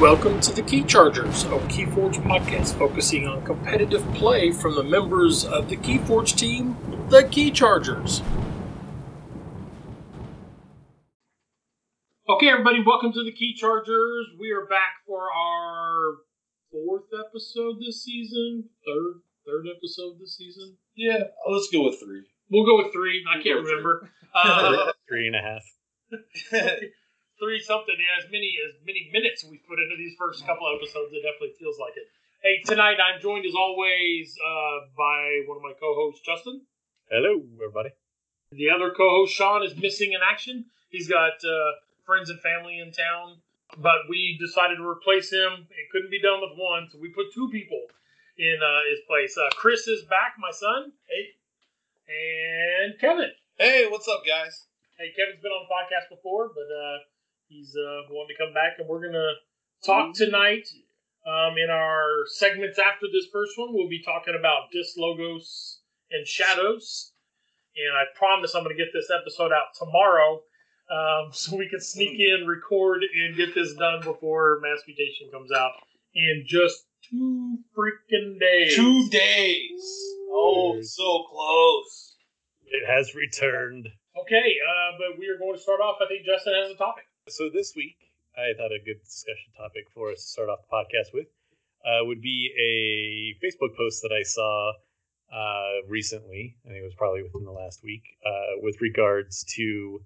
Welcome to the Key Chargers, a Keyforge podcast focusing on competitive play from the members of the Keyforge team, the Key Chargers. Okay, everybody, welcome to the Key Chargers. We are back for our fourth episode this season, third episode this season. Yeah, let's go with 3. We'll go with 3. I can't remember. 3.5. 3 something. Yeah, as many minutes we put into these first couple episodes, it definitely feels like it. Hey, tonight I'm joined as always by one of my co-hosts, Justin. Hello, everybody. The other co-host, Sean, is missing in action. He's got friends and family in town, but we decided to replace him. It couldn't be done with one, so we put 2 people in his place. Chris is back, my son. Hey. And Kevin. Hey, what's up, guys? Hey, Kevin's been on the podcast before, but he's wanting to come back, and we're going to talk tonight in our segments after this first one. We'll be talking about Disc Logos and Shadows, and I promise I'm going to get this episode out tomorrow so we can sneak in, record, and get this done before Mass Mutation comes out in just 2 freaking days. 2 days. Oh, so close. It has returned. Okay, but we are going to start off. I think Justin has a topic. So this week, I thought a good discussion topic for us to start off the podcast with would be a Facebook post that I saw recently. I think it was probably within the last week, with regards to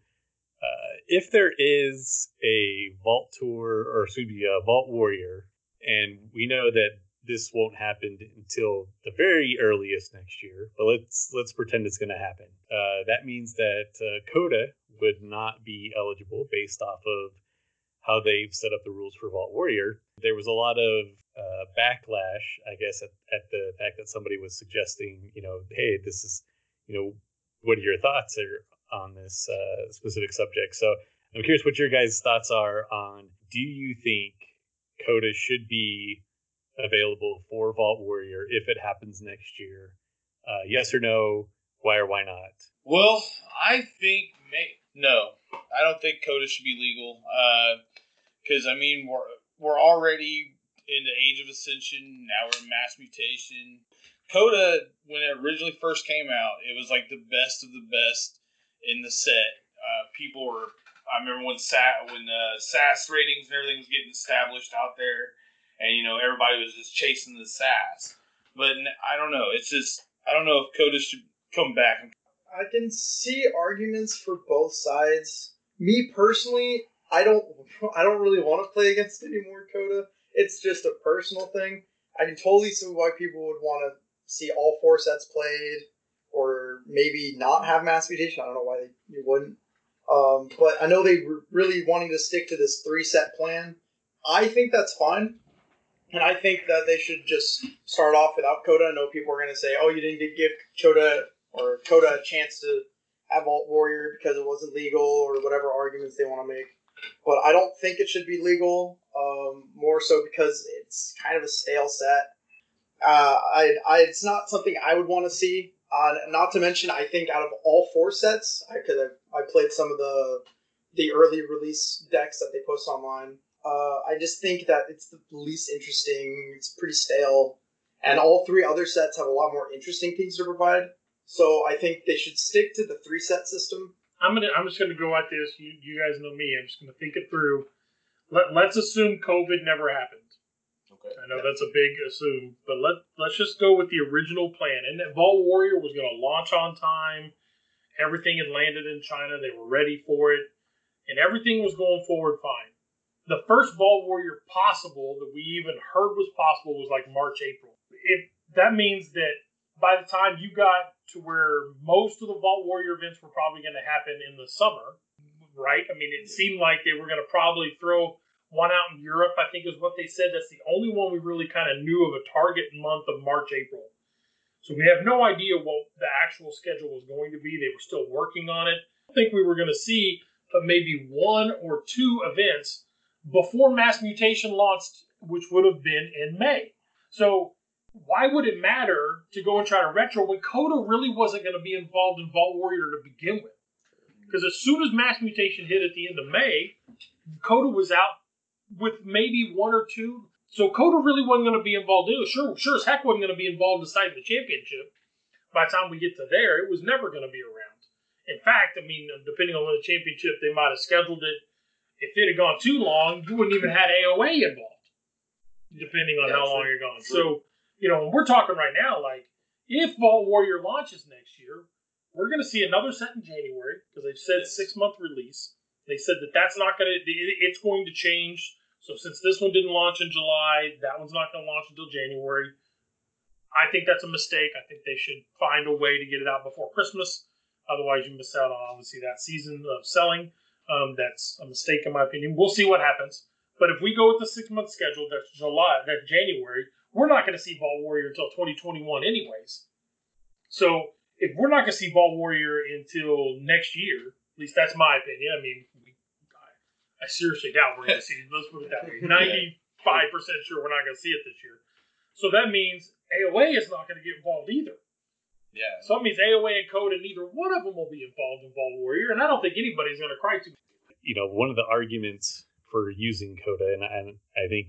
if there is a Vault Tour, or excuse me, a Vault Warrior, and we know that this won't happen until the very earliest next year, but let's pretend it's going to happen. That means that Coda would not be eligible based off of how they've set up the rules for Vault Warrior. There was a lot of backlash, I guess, at the fact that somebody was suggesting, hey, this is, what are your thoughts on this specific subject? So I'm curious what your guys' thoughts are on, do you think Coda should be available for Vault Warrior if it happens next year? Yes or no? Why or why not? Well, I think no. I don't think Coda should be legal. Because we're already in the Age of Ascension. Now we're in Mass Mutation. Coda, when it originally first came out, it was like the best of the best in the set. People were. I remember when SAS ratings and everything was getting established out there. And, everybody was just chasing the SAS. But I don't know. It's just, I don't know if Coda should come back. I can see arguments for both sides. Me personally, I don't really want to play against anymore Coda. It's just a personal thing. I can totally see why people would want to see all 4 sets played, or maybe not have Mass Mutation. I don't know why you wouldn't. But I know they were really wanting to stick to this 3-set plan. I think that's fine. And I think that they should just start off without Coda. I know people are going to say, oh, you didn't give Coda a chance to have Vault Warrior because it wasn't legal, or whatever arguments they want to make. But I don't think it should be legal, more so because it's kind of a stale set. It's not something I would want to see. Not to mention, I think out of all 4 sets, because I played some of the early release decks that they post online, I just think that it's the least interesting. It's pretty stale. And all 3 other sets have a lot more interesting things to provide. So I think they should stick to the 3-set system. I'm just gonna go at this. You guys know me. I'm just gonna think it through. Let's assume COVID never happened. Okay. I know that's a big assume, but let's just go with the original plan. And that Vault Warrior was gonna launch on time. Everything had landed in China. They were ready for it, and everything was going forward fine. The first Vault Warrior possible that we even heard was possible was like March, April. If that means that by the time you got to where most of the Vault Warrior events were probably going to happen in the summer, right? I mean, it seemed like they were going to probably throw one out in Europe, I think is what they said. That's the only one we really kind of knew of a target month of March, April. So we have no idea what the actual schedule was going to be. They were still working on it. I think we were going to see maybe 1 or 2 events before Mass Mutation launched, which would have been in May. So why would it matter to go and try to retro when Coda really wasn't going to be involved in Vault Warrior to begin with? Because as soon as Mass Mutation hit at the end of May, Coda was out with maybe one or two. So Coda really wasn't going to be involved in it. Sure as heck wasn't going to be involved in deciding the championship. By the time we get to there, it was never going to be around. In fact, I mean, depending on the championship, they might have scheduled it. If it had gone too long, you wouldn't even have AOA involved, depending on how long you're going. So, we're talking right now, like, if Vault Warrior launches next year, we're going to see another set in January, because they've said 6-month release. They said that's not going to, it's going to change. So since this one didn't launch in July, that one's not going to launch until January. I think that's a mistake. I think they should find a way to get it out before Christmas. Otherwise, you miss out on, obviously, that season of selling. That's a mistake, in my opinion. We'll see what happens. But if we go with the 6-month schedule, that's January, we're not going to see Vault Warrior until 2021 anyways. So if we're not going to see Vault Warrior until next year, at least that's my opinion. I mean, I seriously doubt we're going to see it. Let's put it that way. 95% sure we're not going to see it this year. So that means AOA is not going to get involved either. Yeah. So that means AOA and Coda, neither one of them will be involved in Vault Warrior, and I don't think anybody's going to cry too much. One of the arguments for using Coda, and I think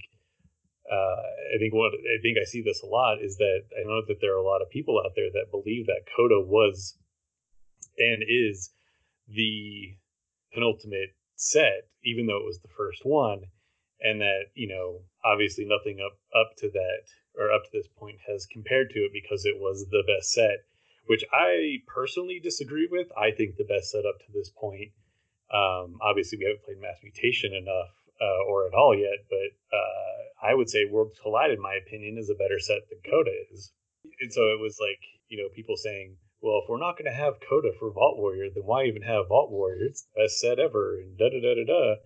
I see this a lot, is that I know that there are a lot of people out there that believe that Coda was and is the penultimate set, even though it was the first one, and that obviously nothing up to that or up to this point has compared to it because it was the best set, which I personally disagree with. I think the best set up to this point, obviously we haven't played Mass Mutation enough or at all yet, but I would say Worlds Collide, in my opinion, is a better set than Coda is. And so it was like, people saying, well, if we're not going to have Coda for Vault Warrior, then why even have Vault Warrior? It's the best set ever, and da-da-da-da-da.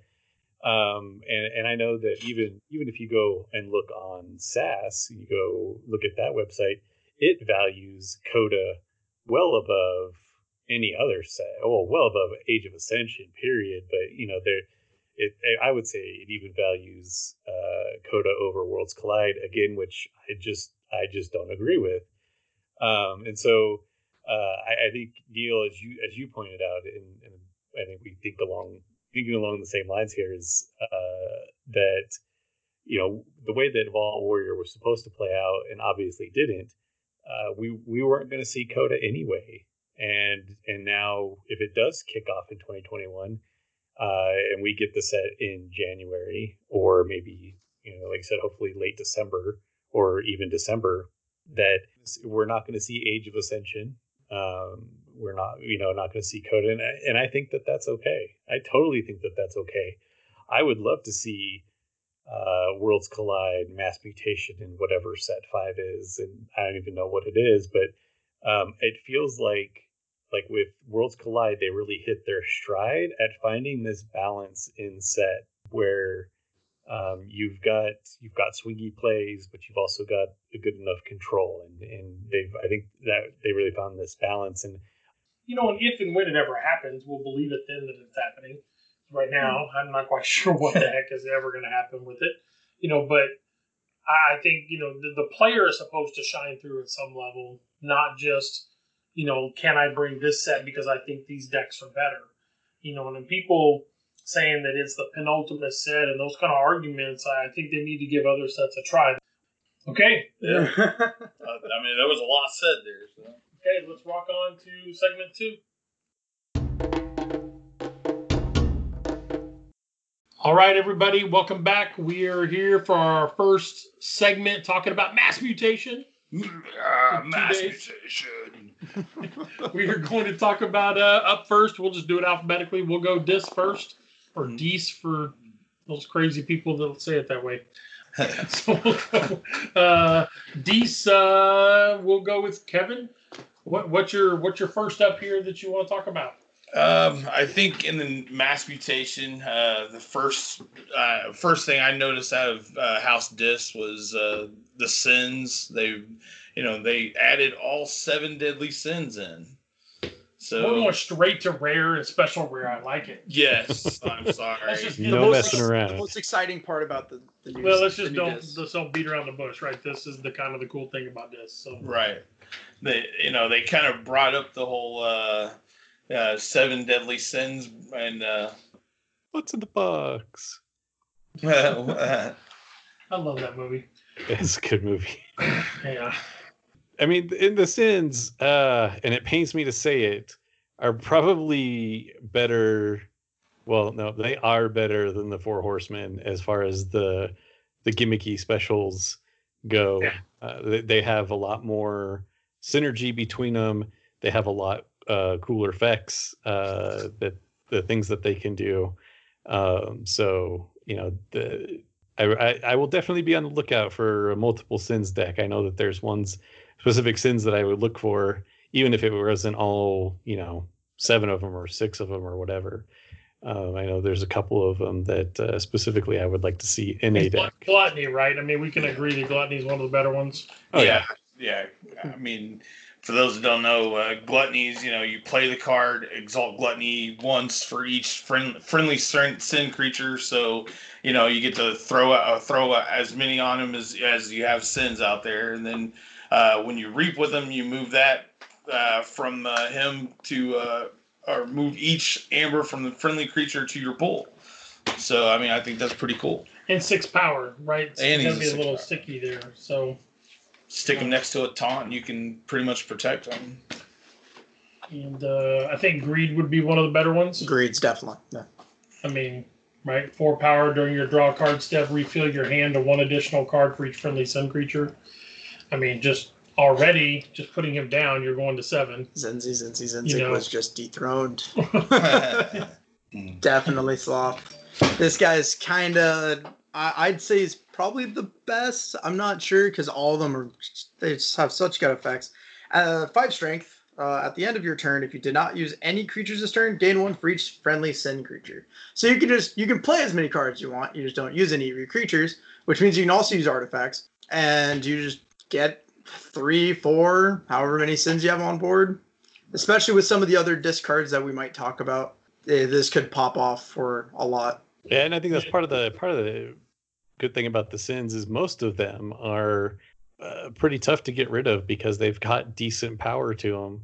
And I know that even if you go and look on SAS, you go look at that website, it values Coda well above any other set, well above Age of Ascension, period. But I would say it even values Coda over Worlds Collide again, which I just don't agree with. And so I think, Neil, as you pointed out, and I think we thinking along the same lines here, is that the way that Vault Warrior was supposed to play out, and obviously didn't, we weren't going to see Coda anyway, and now if it does kick off in 2021, and we get the set in January, or maybe like I said, hopefully late December or even December, that we're not going to see Age of Ascension. We're not going to see Coda, and I think that that's okay. I totally think that that's okay. I would love to see Worlds Collide, Mass Mutation, and whatever set 5 is, and I don't even know what it is, but it feels like with Worlds Collide, they really hit their stride at finding this balance in set where you've got swingy plays, but you've also got a good enough control, and I think that they really found this balance. And and if and when it ever happens, we'll believe it then that it's happening. Right now, I'm not quite sure what the heck is ever going to happen with it, but I think the player is supposed to shine through at some level, not just can I bring this set because I think these decks are better, and then people saying that it's the penultimate set and those kind of arguments, I think they need to give other sets a try. Okay. Yeah. There was a lot said there. So. Okay, let's rock on to segment 2. All right, everybody, welcome back. We are here for our first segment talking about Mass Mutation. Mass Mutation. We are going to talk about up first. We'll just do it alphabetically. We'll go Dis first, or Dees for those crazy people that say it that way. So we'll go Dees. We'll go with Kevin. What's your first up here that you want to talk about? I think in the Mass Mutation, the first thing I noticed out of House Dis was the sins. They added all 7 deadly sins in. So we're going straight to rare and special rare. I like it. Yes, I'm sorry. No messing around. The most exciting part about the new. Well, let's don't beat around the bush, right? This is the kind of the cool thing about this. So right, they kind of brought up the whole 7 deadly sins and what's in the box? I love that movie. It's a good movie. Yeah. I mean, in the Sins, and it pains me to say it, are probably better. Well, no, they are better than the Four Horsemen as far as the gimmicky specials go. Yeah. They have a lot more synergy between them. They have a lot cooler effects. That the things that they can do. So I will definitely be on the lookout for a multiple sins deck. I know that there's specific sins that I would look for, even if it wasn't all 7 of them or 6 of them or whatever. I know there's a couple of them that specifically I would like to see in a deck. Gluttony, right? I mean, we can agree that Gluttony is one of the better ones. Oh yeah. I mean, for those that don't know, Gluttony's, you play the card, Exalt Gluttony once for each friendly sin creature. So, you get to throw as many on him as you have sins out there. And then when you reap with him, you move that from him to, or move each amber from the friendly creature to your pool. So, I mean, I think that's pretty cool. And 6 power, right? It's going to be a little sticky there. So stick him next to a taunt, you can pretty much protect him. And I think Greed would be one of the better ones. Greed's definitely. Yeah. I mean, right? 4 power during your draw card step, refill your hand to 1 additional card for each friendly sun creature. I mean, just putting him down, you're going to 7. Zenzi was just dethroned. Definitely sloth. This guy's kind of, I'd say he's probably the best. I'm not sure because all of them they just have such good effects. 5 strength. At the end of your turn, if you did not use any creatures this turn, gain 1 for each friendly sin creature. So you can play as many cards you want. You just don't use any of your creatures, which means you can also use artifacts, and you just get 3, 4, however many sins you have on board. Especially with some of the other discards that we might talk about, this could pop off for a lot. Yeah, and I think that's part of the good thing about the sins is most of them are pretty tough to get rid of because they've got decent power to them.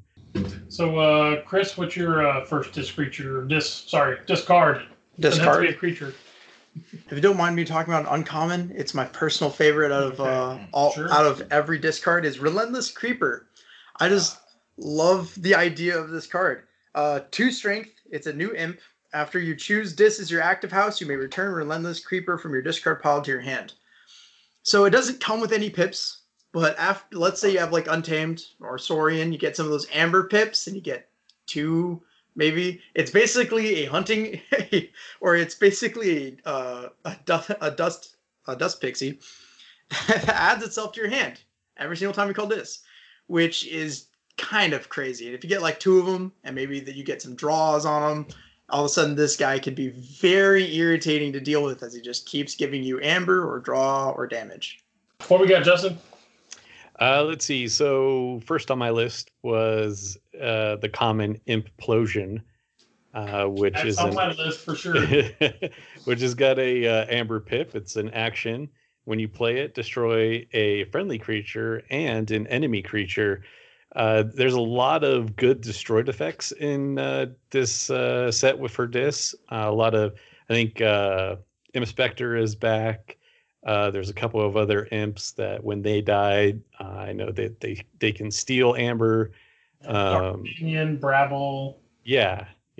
So, Chris, what's your first discard? Discard. Discard a creature. If you don't mind me talking about an uncommon, it's my personal favorite out of out of every discard is Relentless Creeper. I just love the idea of this card. 2 strength. It's a new imp. After you choose this as your active house, you may return Relentless Creeper from your discard pile to your hand. So it doesn't come with any pips. But after, let's say you have like Untamed or Saurian, you get some of those amber pips, and you get 2, maybe. It's basically a hunting, or it's basically a dust pixie that adds itself to your hand every single time you call this, which is kind of crazy. And if you get like 2 of them, and maybe that you get some draws on them, all of a sudden this guy could be very irritating to deal with as he just keeps giving you amber or draw or damage. What we got, Justin? Let's see. So first on my list was the common Implosion, which That's is on my list for sure. which has got a amber pip. It's an action. When you play it, destroy a friendly creature and an enemy creature. There's a lot of good destroyed effects in this set for Dis. A lot of, I think, Imp Spectre is back. There's a couple of other imps that when they die, I know that they can steal amber. Opinion, Brabble. Yeah.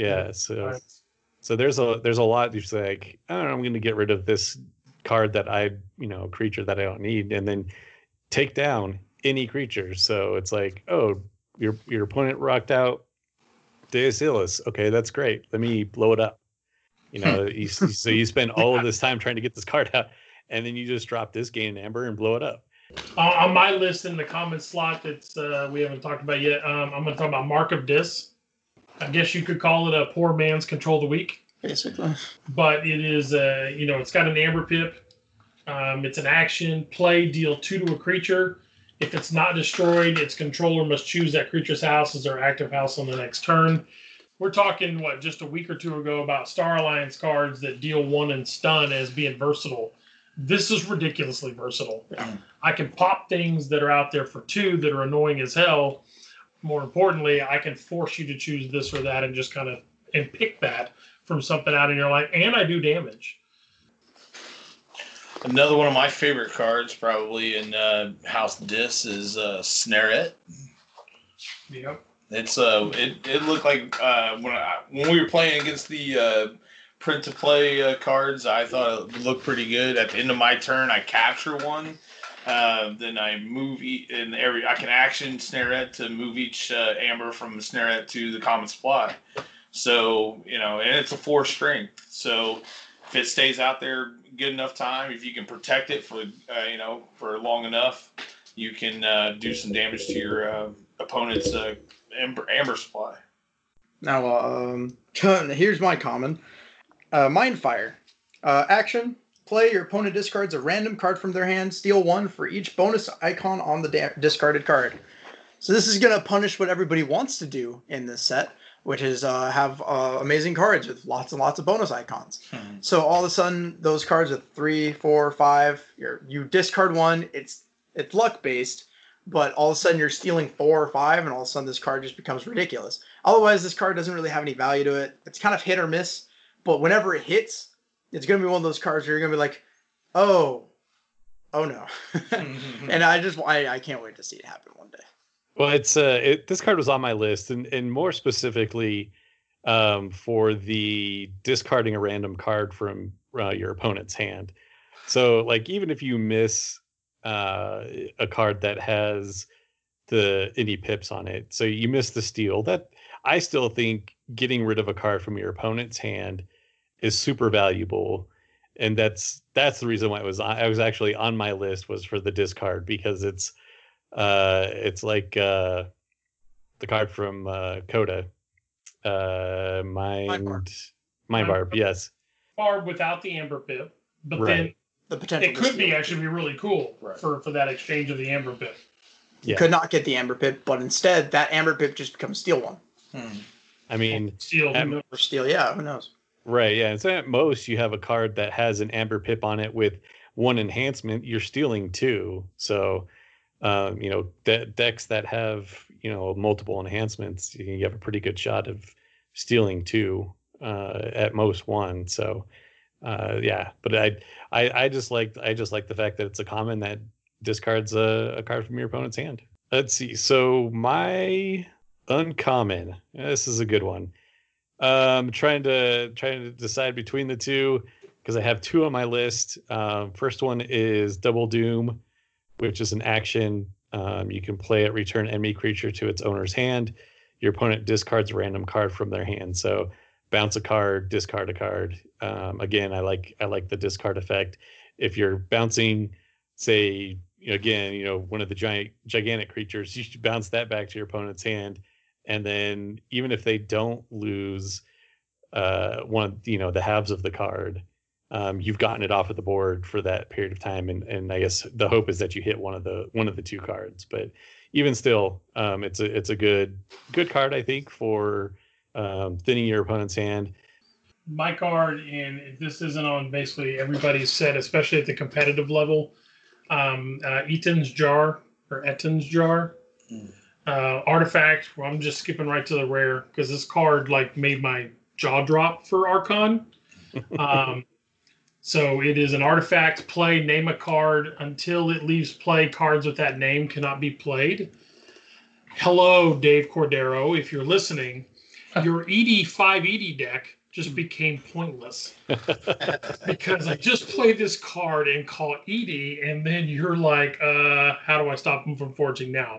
So there's a lot. Just like, I don't know, I'm going to get rid of this card that creature that I don't need, and then take down any creature. So it's like, oh, your opponent rocked out Deus Illus. Okay, that's great. Let me blow it up. So you spend all of this time trying to get this card out, and then you just drop this gain amber and blow it up. On my list in the comment slot that's we haven't talked about yet, I'm going to talk about Mark of Dis. I guess you could call it a poor man's Control the Weak. Basically. But it is, it's got an amber pip. It's an action. Play, deal 2 to a creature. If it's not destroyed, its controller must choose that creature's house as their active house on the next turn. We're talking, just a week or 2 ago about Star Alliance cards that deal 1 and stun as being versatile. This is ridiculously versatile. Yeah. I can pop things that are out there for 2 that are annoying as hell. More importantly, I can force you to choose this or that and just and pick that from something out in your life, and I do damage. Another one of my favorite cards, probably in House Dis, is Snarette. Yep. It's it looked like when we were playing against the print to play cards, I thought it looked pretty good. At the end of my turn, I capture one. Then I move I can action Snarette to move each amber from Snarette to the common supply. So and it's a 4 strength. So if it stays out there good enough time, if you can protect it for for long enough, you can do some damage to your opponent's amber supply. Now, here's my common. Mindfire. Action. Play. Your opponent discards a random card from their hand. Steal 1 for each bonus icon on the discarded card. So this is going to punish what everybody wants to do in this set, which is have amazing cards with lots and lots of bonus icons. So all of a sudden, those cards with 3, 4, 5, you discard 1. It's luck based, but all of a sudden you're stealing 4 or 5, and all of a sudden this card just becomes ridiculous. Otherwise, this card doesn't really have any value to it. It's kind of hit or miss, but whenever it hits, it's going to be one of those cards where you're going to be like, oh no. And I can't wait to see it happen one day. Well, this card was on my list, and more specifically for the discarding a random card from your opponent's hand. So, like, even if you miss a card that has any pips on it, so you miss the steal, that I still think getting rid of a card from your opponent's hand is super valuable, and that's the reason why I was actually on my list, was for the discard, because it's like the card from Coda, Mind Barb, yes. Barb without the Amber Pip, but Right. then The potential it could be actually be really cool for that exchange of the Amber Pip. You could not get the Amber Pip, but instead that Amber Pip just becomes Steal 1. I mean, Steal, Or Steal, yeah, who knows? right, yeah. And so at most you have a card that has an Amber Pip on it with 1 enhancement, you're stealing 2. So decks that have multiple enhancements, you have a pretty good shot of stealing 2, at most 1. So but I just like the fact that it's a common that discards a card from your opponent's hand. Let's see. So my uncommon, this is a good one. Trying to decide between the two, because I have 2 on my list. First one is Double Doom, which is an action. You can play it, return enemy creature to its owner's hand. Your opponent discards a random card from their hand. So bounce a card, discard a card. Again, I like the discard effect. If you're bouncing, say, one of the gigantic creatures, you should bounce that back to your opponent's hand. And then even if they don't lose one of the halves of the card, you've gotten it off of the board for that period of time. And I guess the hope is that you hit one of the 2 cards. But even still, it's a good card, I think, for thinning your opponent's hand. My card, and this isn't on basically everybody's set, especially at the competitive level, Eton's Jar. Artifact. Well, I'm just skipping right to the rare because this card made my jaw drop for Archon. So it is an artifact. Play, name a card. Until it leaves play, cards with that name cannot be played. Hello, Dave Cordero, if you're listening. Your ED5 ED deck just became pointless because I just played this card and call ED, and then you're like, how do I stop him from forging now?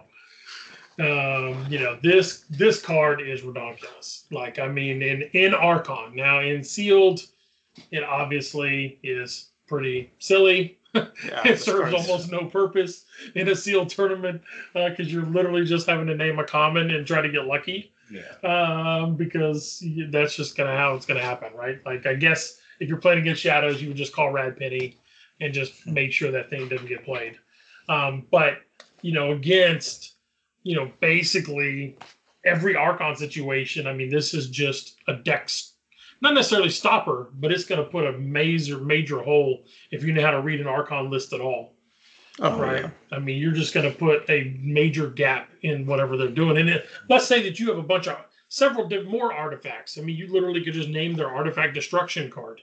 This card is ridiculous. In Archon. Now in Sealed, it obviously is pretty silly. It serves almost no purpose in a Sealed tournament because you're literally just having to name a common and try to get lucky. Yeah. Because that's just how it's gonna happen, right? I guess if you're playing against Shadows, you would just call Rad Penny and just make sure that thing doesn't get played. But against basically every Archon situation, this is just a deck, not necessarily stopper, but it's going to put a major hole if you know how to read an Archon list at all. Oh, right. Yeah. You're just going to put a major gap in whatever they're doing. And let's say that you have several more artifacts. You literally could just name their artifact destruction card.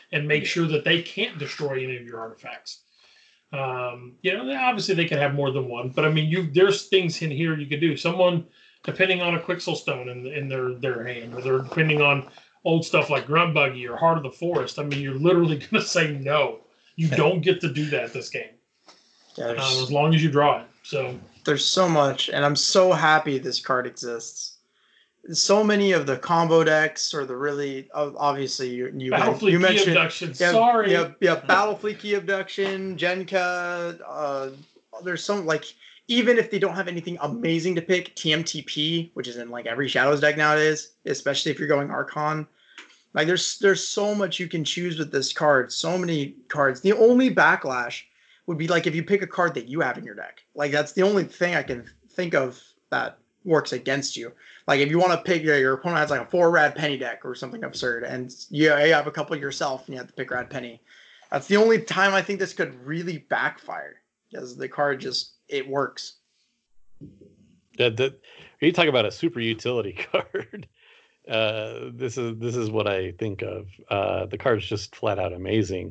and make sure that they can't destroy any of your artifacts. Obviously they can have more than one, but I mean, there's things in here you could do. Someone, depending on a Quixel Stone in their hand, or they're depending on old stuff like Grunt Buggy or Heart of the Forest. I mean, you're literally going to say no. You don't get to do that this game. As long as you draw it. So there's so much, and I'm so happy this card exists. So many of the combo decks, or the really obviously you mentioned Key Abduction. Sorry, Battlefleet Key Abduction, Genka. There's some, like, even if they don't have anything amazing to pick, TMTP, which is in like every Shadows deck nowadays, especially if you're going Archon. Like there's so much you can choose with this card. So many cards. The only backlash would be like if you pick a card that you have in your deck. Like that's the only thing I can think of that works against you. Like if you want to pick your opponent has like a 4 Rad Penny deck or something absurd, and you have a couple yourself and you have to pick Rad Penny. That's the only time I think this could really backfire, because the card just, it works. Yeah, you talk about a super utility card. This is what I think of. The card's just flat out amazing.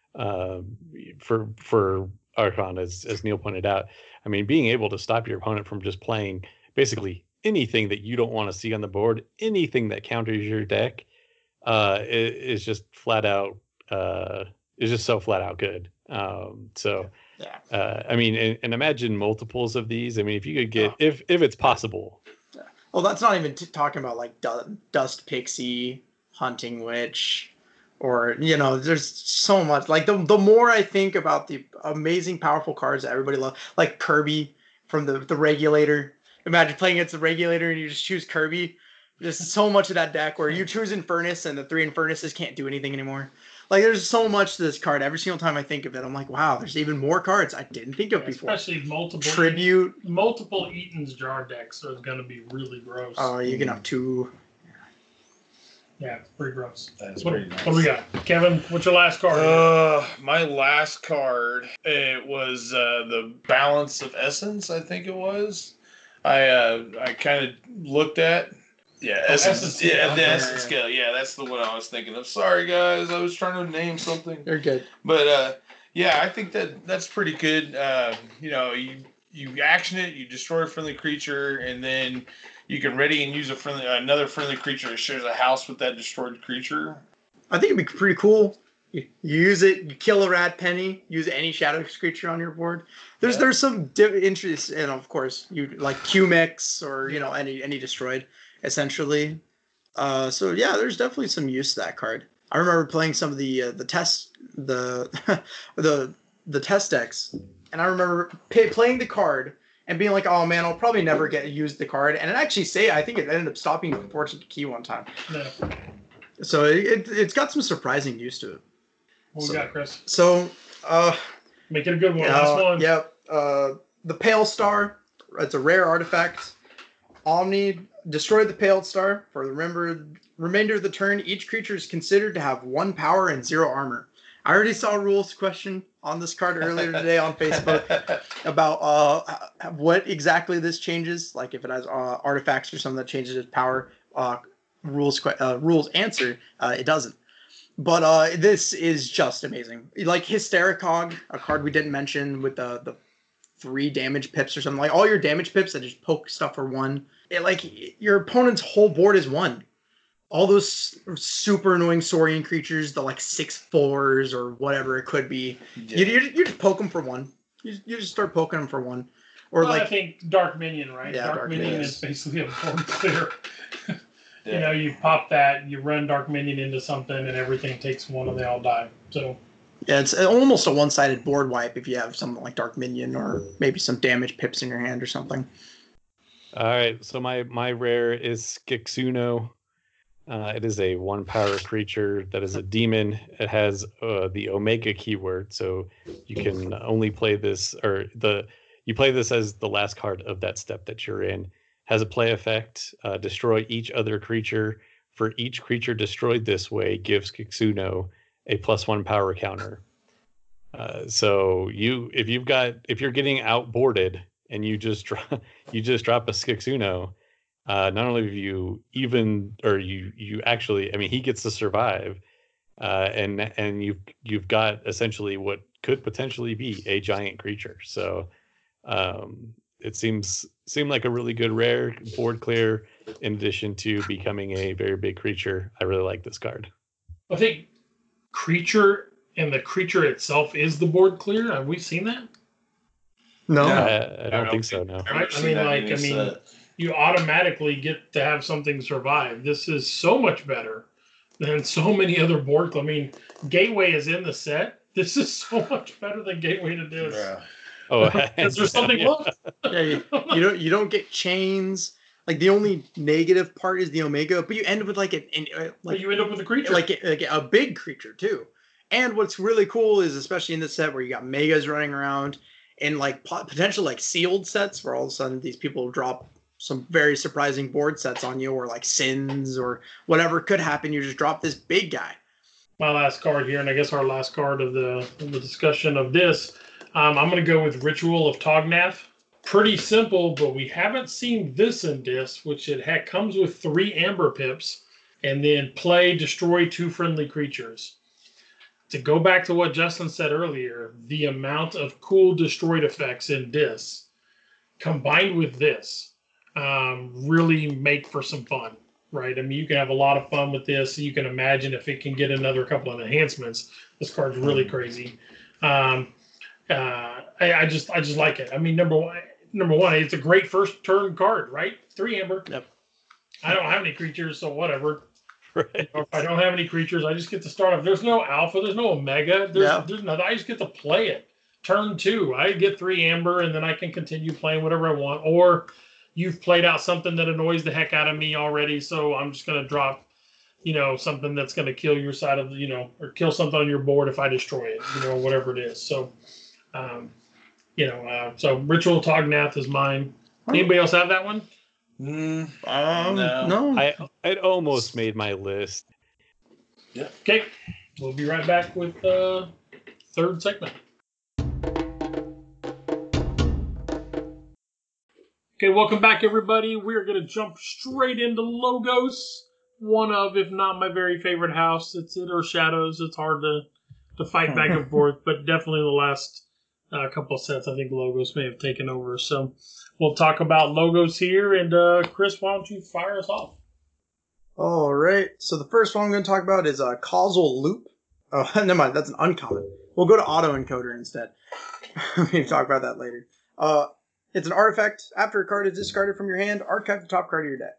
For Archon, as Neil pointed out. I mean, being able to stop your opponent from just playing basically anything that you don't want to see on the board, anything that counters your deck, is just flat out. Is just so flat out good. I mean, and imagine multiples of these. I mean, if you could get, if it's possible. Yeah. Well, that's not even talking about like Dust Pixie, Hunting Witch, or, there's so much. Like the more I think about the amazing, powerful cards that everybody loves, like Kirby from the Regulator. Imagine playing against the Regulator and you just choose Kirby. There's so much of that deck where you choose Infernus and the 3 Infernuses can't do anything anymore. Like, there's so much to this card. Every single time I think of it, I'm like, wow, there's even more cards I didn't think of before. Especially multiple Tribute. Multiple Eaton's Jar decks are going to be really gross. Oh, you can have 2. Yeah, it's pretty gross. That's pretty nice. What do we got? Kevin, what's your last card? My last card, it was the Balance of Essence, I think it was. I kind of looked at. Yeah, Essence Scale. Yeah, the Essence Scale. Yeah, that's the one I was thinking of. Sorry, guys. I was trying to name something. You're good. But, yeah, I think that's pretty good. You action it, you destroy a friendly creature, and then you can ready and use another friendly creature that shares a house with that destroyed creature. I think it'd be pretty cool. You use it, you kill a Rat Penny, use any Shadows creature on your board. There's some interest, and of course you like Q-Mix or any destroyed essentially. So yeah, there's definitely some use to that card. I remember playing some of the test the test decks, and I remember playing the card and being like, oh man, I'll probably never get to use the card. And I think it ended up stopping Fortune Key one time. Yeah. So it's got some surprising use to it. What we got, Chris? So, make it a good one. Last one. Yep. The Pale Star. It's a rare artifact. Omni, destroy the Pale Star. For the remainder of the turn, each creature is considered to have 1 power and 0 armor. I already saw a rules question on this card earlier today on Facebook about what exactly this changes. Like if it has artifacts or something that changes its power. Rules answer, it doesn't. But this is just amazing. Like Hystericog, a card we didn't mention with the 3 damage pips or something. Like all your damage pips that just poke stuff for 1. Your opponent's whole board is 1. All those super annoying Saurian creatures, the 6/4s or whatever it could be, you just poke them for 1. You just start poking them for 1. Or I think Dark Minion, right? Yeah, Dark Minion is basically a board clear. Yeah. You pop that, you run Dark Minion into something, and everything takes 1 and they all die. So yeah, it's almost a one-sided board wipe if you have something like Dark Minion or maybe some damage pips in your hand or something. All right, so my rare is Skixuno. It is a 1 power creature that is a demon. It has the Omega keyword, so you can only play this, you play this as the last card of that step that you're in. Has a play effect, destroy each other creature. For each creature destroyed this way, gives Skixuno a +1 power counter. So if you're getting outboarded and you just drop a Skixuno, not only have you actually, he gets to survive, and you've got essentially what could potentially be a giant creature. So it seemed like a really good rare board clear. In addition to becoming a very big creature, I really like this card. I think creature and the creature itself is the board clear. Have we seen that? No, I don't think so. No, I mean, you automatically get to have something survive. This is so much better than so many other board. I mean, Gateway is in the set. This is so much better than Gateway to this. Yeah. Oh, is there something left? Yeah, you don't get chains. Like the only negative part is the Omega, but you end with like you end up with a creature, like a big creature too. And what's really cool is, especially in this set where you got Megas running around and like potential like sealed sets where all of a sudden these people drop some very surprising board sets on you, or like Sins or whatever could happen. You just drop this big guy. My last card here, and I guess our last card of the discussion of this. I'm going to go with Ritual of Tognath. Pretty simple, but we haven't seen this in Dis, which it comes with 3 Amber Pips, and then play, destroy 2 friendly creatures. To go back to what Justin said earlier, the amount of cool destroyed effects in Dis, combined with this, really make for some fun, right? I mean, you can have a lot of fun with this. You can imagine if it can get another couple of enhancements. This card's really crazy. I just like it. I mean, number one, it's a great first turn card, right? 3 Amber. Yep. I don't have any creatures, so whatever. right. If I don't have any creatures, I just get to start off. There's no alpha, there's no omega, there's nothing. I just get to play it. Turn 2, I get 3 Amber, and then I can continue playing whatever I want. Or you've played out something that annoys the heck out of me already, so I'm just going to drop, something that's going to kill your side of, or kill something on your board if I destroy it, whatever it is. So. So Ritual Tognath is mine. Anybody else have that one? No. I'd almost made my list. Yeah. Okay. We'll be right back with third segment. Okay, welcome back, everybody. We're going to jump straight into Logos. One of, if not my very favorite house. It's it or Shadows. It's hard to fight back and forth, but definitely the last couple of sets, I think Logos may have taken over. So we'll talk about Logos here. And Chris, why don't you fire us off? All right. So the first one I'm going to talk about is Causal Loop. Oh, never mind. That's an uncommon. We'll go to Auto Encoder instead. We can talk about that later. It's an artifact. After a card is discarded from your hand, archive the top card of your deck.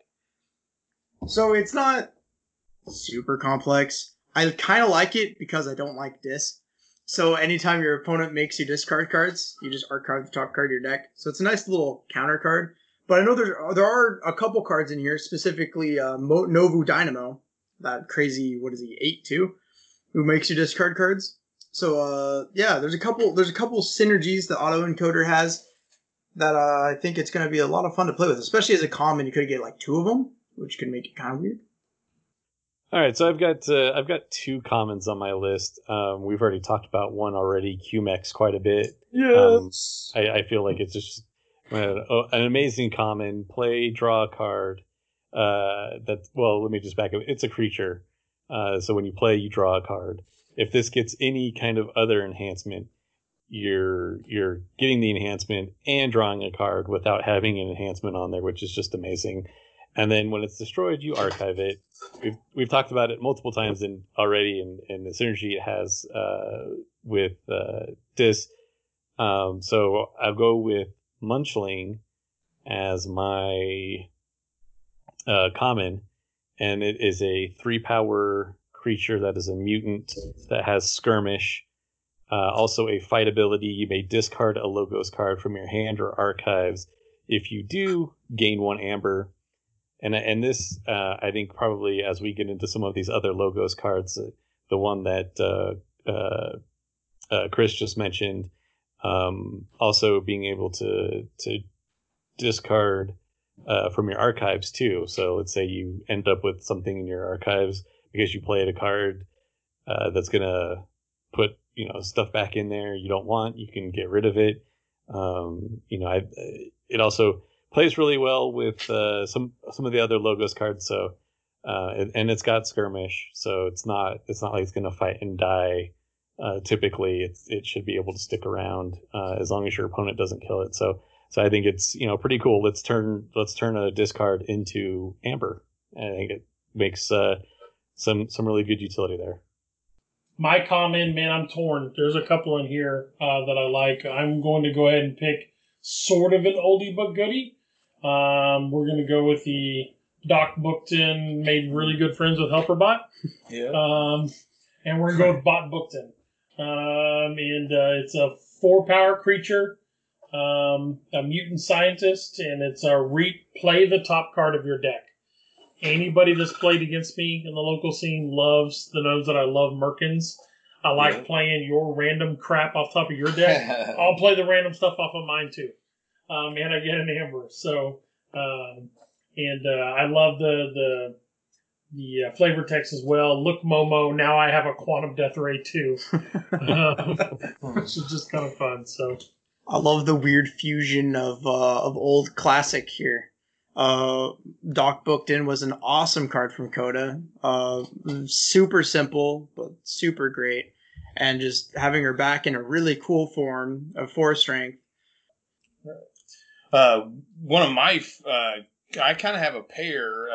So it's not super complex. I kind of like it because I don't like Dis. So anytime your opponent makes you discard cards, you just archive the top card of your deck. So it's a nice little counter card. But I know there are a couple cards in here, specifically Novu Dynamo, that crazy, 8/2, who makes you discard cards. So there's a couple synergies that Auto Encoder has that I think it's going to be a lot of fun to play with, especially as a common. You could get like 2 of them, which could make it kind of weird. All right, so I've got 2 commons on my list. We've already talked about one already, QMEX, quite a bit. Yes. I feel like it's just an amazing common. Play, draw a card. Let me just back up. It's a creature. So when you play, you draw a card. If this gets any kind of other enhancement, you're getting the enhancement and drawing a card without having an enhancement on there, which is just amazing. And then when it's destroyed, you archive it. We've talked about it multiple times already, and the synergy it has with Dis. So I'll go with Munchling as my common, and it is a 3-power creature that is a mutant that has Skirmish. Also a fight ability. You may discard a Logos card from your hand or archives. If you do, gain 1 Amber. And this, I think probably as we get into some of these other Logos cards, the one that Chris just mentioned, also being able to discard from your archives too. So let's say you end up with something in your archives because you played a card that's going to put stuff back in there you don't want. You can get rid of it. It also plays really well with some of the other Logos cards. So and it's got skirmish, so it's not like it's going to fight and die. Typically, it should be able to stick around as long as your opponent doesn't kill it. So I think it's pretty cool. Let's turn a discard into amber. I think it makes some really good utility there. My comment, man, I'm torn. There's a couple in here that I like. I'm going to go ahead and pick sort of an oldie but goodie. We're going to go with the Doc Bookton, made really good friends with HelperBot. Yeah. And we're going to go with Bot Bookton. It's a 4-power creature, a mutant scientist, and it's a replay the top card of your deck. Anybody that's played against me in the local scene knows that I love Merkins. I like playing your random crap off top of your deck. I'll play the random stuff off of mine too. And I get an amber. So, I love the flavor text as well. Look, Momo, now I have a Quantum Death Ray too. Which is just kind of fun. So I love the weird fusion of old classic here. Doc Bookton was an awesome card from Coda. Super simple, but super great. And just having her back in a really cool form of 4 strength. One of my, I kind of have a pair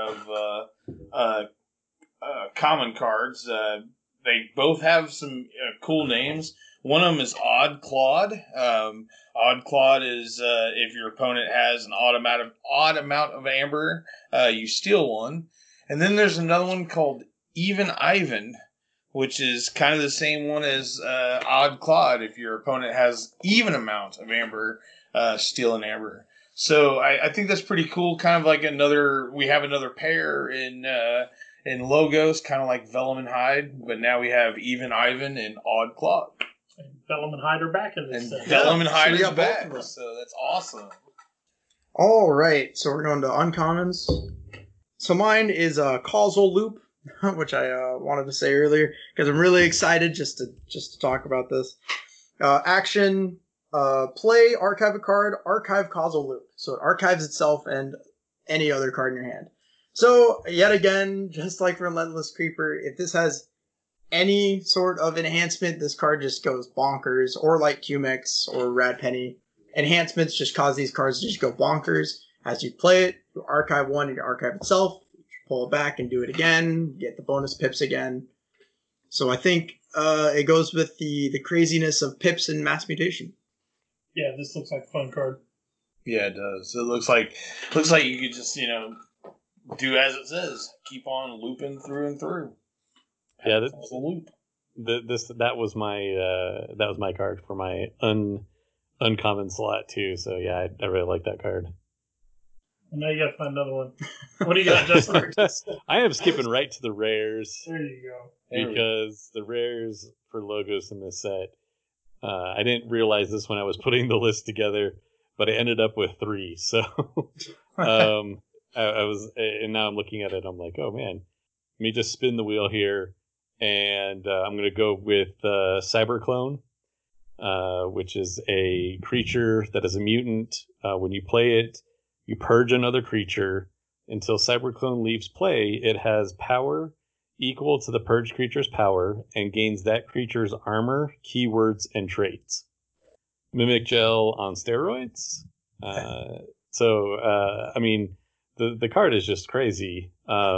of common cards. They both have some cool names. One of them is Odd Claude. Odd Claude is if your opponent has an odd amount of amber, you steal one. And then there's another one called Even Ivan, which is kind of the same one as Odd Claude. If your opponent has even amount of amber, steal an amber. So I think that's pretty cool. Kind of like we have another pair in Logos, kind of like Vellum and Hyde, but now we have Even Ivan and Odd Claude. And Vellum and Hyde are back in this thing. Vellum and Hyde are back, so that's awesome. All right, so we're going to uncommons. So mine is a causal loop, which I wanted to say earlier because I'm really excited just to talk about this. Action, play, archive a card, archive causal loop. So it archives itself and any other card in your hand. So yet again, just like Relentless Creeper, if this has any sort of enhancement, this card just goes bonkers, or like Cumex or Rad Penny. Enhancements just cause these cards to just go bonkers. As you play it, you archive one and you archive itself. You pull it back and do it again. Get the bonus pips again. So I think it goes with the craziness of pips and mass mutation. Yeah, this looks like a fun card. Yeah, it does. It looks like you could just do as it says. Keep on looping through and through. Yeah, that's a loop. That was my card for my uncommon slot too. So yeah, I really like that card. And now you got to find another one. What do you got, Justin? I am skipping right to the rares. There you go. Because the rares for Logos in this set, I didn't realize this when I was putting the list together, but I ended up with 3. So I was, and now I'm looking at it. I'm like, oh man, let me just spin the wheel here. And I'm going to go with Cyberclone, which is a creature that is a mutant. When you play it, you purge another creature. Until Cyberclone leaves play, it has power equal to the purged creature's power and gains that creature's armor, keywords, and traits. Mimic Gel on steroids. I mean, the card is just crazy.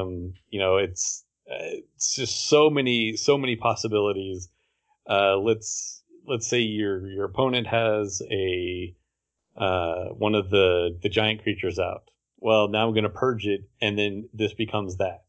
It's just so many possibilities. Let's say your opponent has a one of the giant creatures out. Well, now I'm going to purge it, and then this becomes that.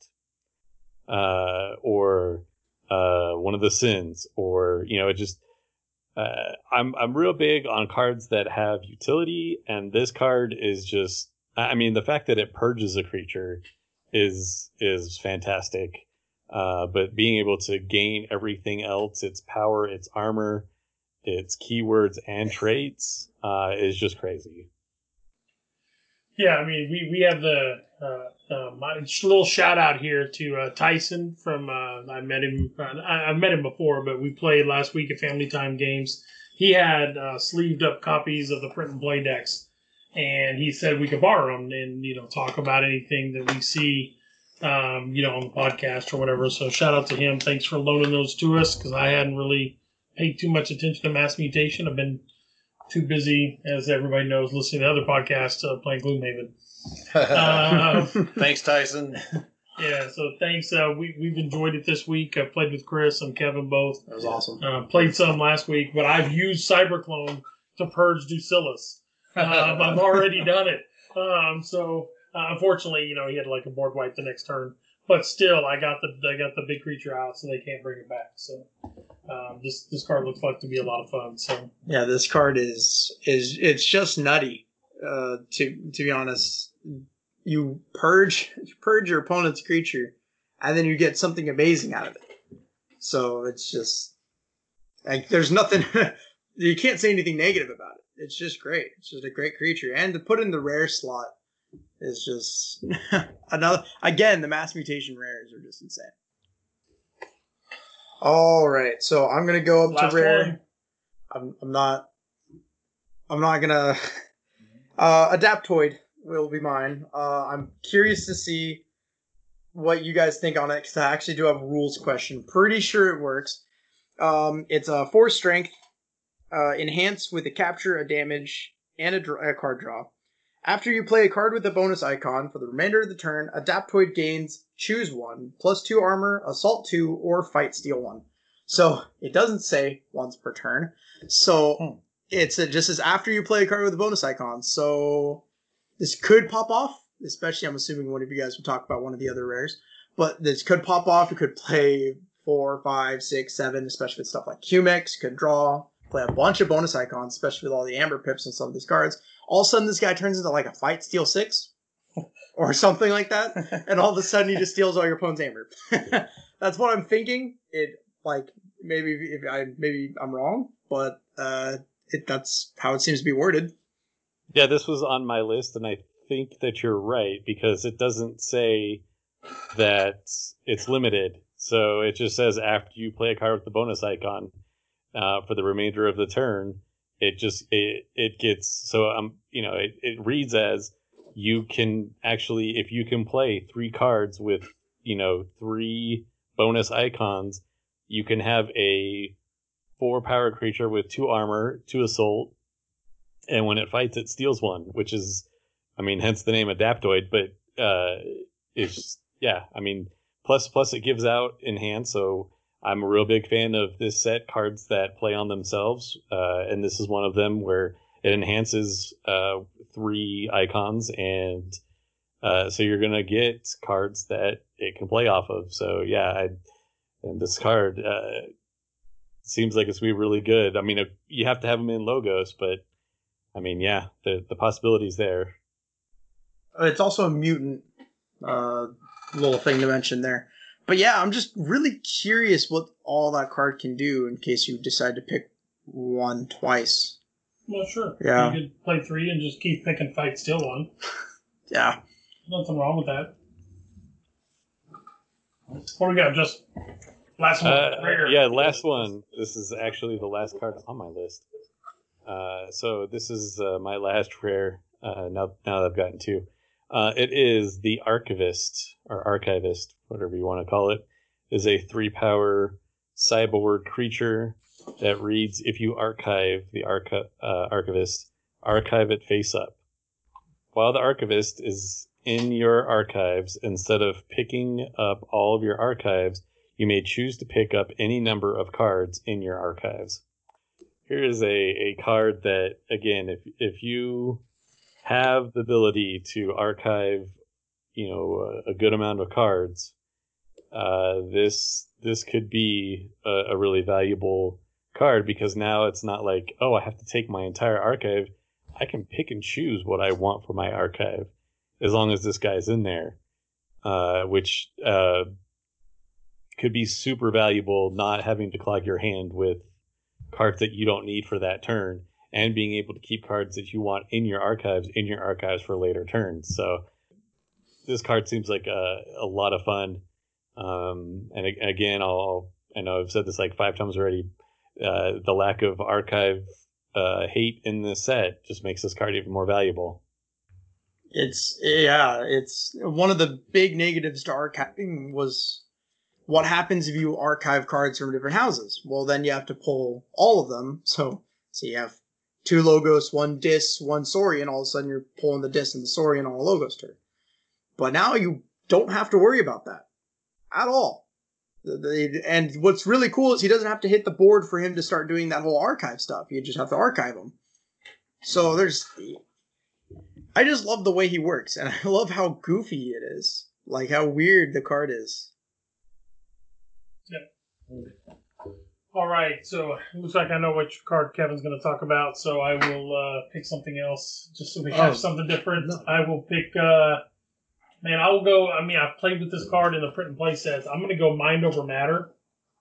Or one of the sins, or it just. I'm real big on cards that have utility, and this card is just. I mean, the fact that it purges a creature is fantastic. But being able to gain everything else, its power, its armor, its keywords and traits, is just crazy. Yeah, I mean, we have my little shout out here to Tyson from I met him. I've met him before, but we played last week at Family Time Games. He had sleeved up copies of the print and play decks, and he said we could borrow them and talk about anything that we see on the podcast or whatever. So shout out to him. Thanks for loaning those to us because I hadn't really paid too much attention to Mass Mutation. I've been too busy, as everybody knows, listening to other podcasts, playing Gloomhaven. Thanks, Tyson. Yeah, so thanks. We've enjoyed it this week. I played with Chris and Kevin both. That was awesome. Played some last week, but I've used Cyberclone to purge Ducillus. I've already done it. Unfortunately, he had like a board wipe the next turn. But still, I got the big creature out, so they can't bring it back. So this card looks like to be a lot of fun. So yeah, this card is it's just nutty. To be honest, you purge your opponent's creature, and then you get something amazing out of it. So it's just like there's nothing. You can't say anything negative about it. It's just great. It's just a great creature, and to put in the rare slot is just another. Again, the Mass Mutation rares are just insane. All right, so I'm gonna go up last to rare. one. I'm not gonna. Adaptoid will be mine. I'm curious to see what you guys think on it because I actually do have a rules question. Pretty sure it works. It's a 4 strength, enhanced with a capture, a damage, and a card draw. After you play a card with a bonus icon for the remainder of the turn, Adaptoid gains choose 1, +2 armor, assault 2, or fight steal 1. So it doesn't say once per turn. So it's just as after you play a card with a bonus icon. So this could pop off, especially I'm assuming one of you guys will talk about one of the other rares. But this could pop off. You could play 4, 5, 6, 7, especially with stuff like Cumex. You could draw, play a bunch of bonus icons, especially with all the Amber Pips and some of these cards. All of a sudden, this guy turns into like a fight steal 6 or something like that. And all of a sudden, he just steals all your opponent's Amber. That's what I'm thinking. Maybe I'm wrong, but that's how it seems to be worded. Yeah, this was on my list, and I think that you're right because it doesn't say that it's limited. So it just says after you play a card with the bonus icon for the remainder of the turn, it gets so it reads as you can actually, if you can play 3 cards with 3 bonus icons, you can have a 4 power creature with 2 armor, 2 assault, and when it fights, it steals 1, which is, hence the name Adaptoid. But plus it gives out enhance. So I'm a real big fan of this set, cards that play on themselves, and this is one of them where it enhances 3 icons, and so you're gonna get cards that it can play off of. So yeah, and this card seems like it's gonna be really good. You have to have them in logos, but the possibilities there. It's also a mutant little thing to mention there. But yeah, I'm just really curious what all that card can do in case you decide to pick one twice. Well, sure. Yeah. You could play 3 and just keep picking fight steal 1. Yeah. Nothing wrong with that. What do we got? Just last one. Rare. Yeah, last one. This is actually the last card on my list. So this is my last rare. Now that I've gotten 2. It is the Archivist, or Archivist, whatever you want to call it. Is a 3-power cyborg creature that reads, if you archive the Archivist, archive it face up. While the Archivist is in your archives, instead of picking up all of your archives, you may choose to pick up any number of cards in your archives. Here is a card that, again, if you have the ability to archive, a good amount of cards, this could be a really valuable card, because now it's not like, oh, I have to take my entire archive. I can pick and choose what I want for my archive as long as this guy's in there, which could be super valuable, not having to clog your hand with cards that you don't need for that turn, and being able to keep cards that you want in your archives for later turns. So this card seems like a lot of fun. And again, I know I've said this like 5 times already. The lack of archive hate in this set just makes this card even more valuable. It's one of the big negatives to archiving was what happens if you archive cards from different houses. Well, then you have to pull all of them. So you have 2 Logos, 1 Dis, 1 Saurian. All of a sudden, you're pulling the Dis and the Saurian on a Logos turn. But now you don't have to worry about that at all. And what's really cool is he doesn't have to hit the board for him to start doing that whole archive stuff. You just have to archive them. So I just love the way he works, and I love how goofy it is. Like, how weird the card is. Yep. All right, so it looks like I know which card Kevin's going to talk about, so I will pick something else, just so we have something different. No. I will pick... I will go... I've played with this card in the print and play sets. I'm going to go Mind Over Matter,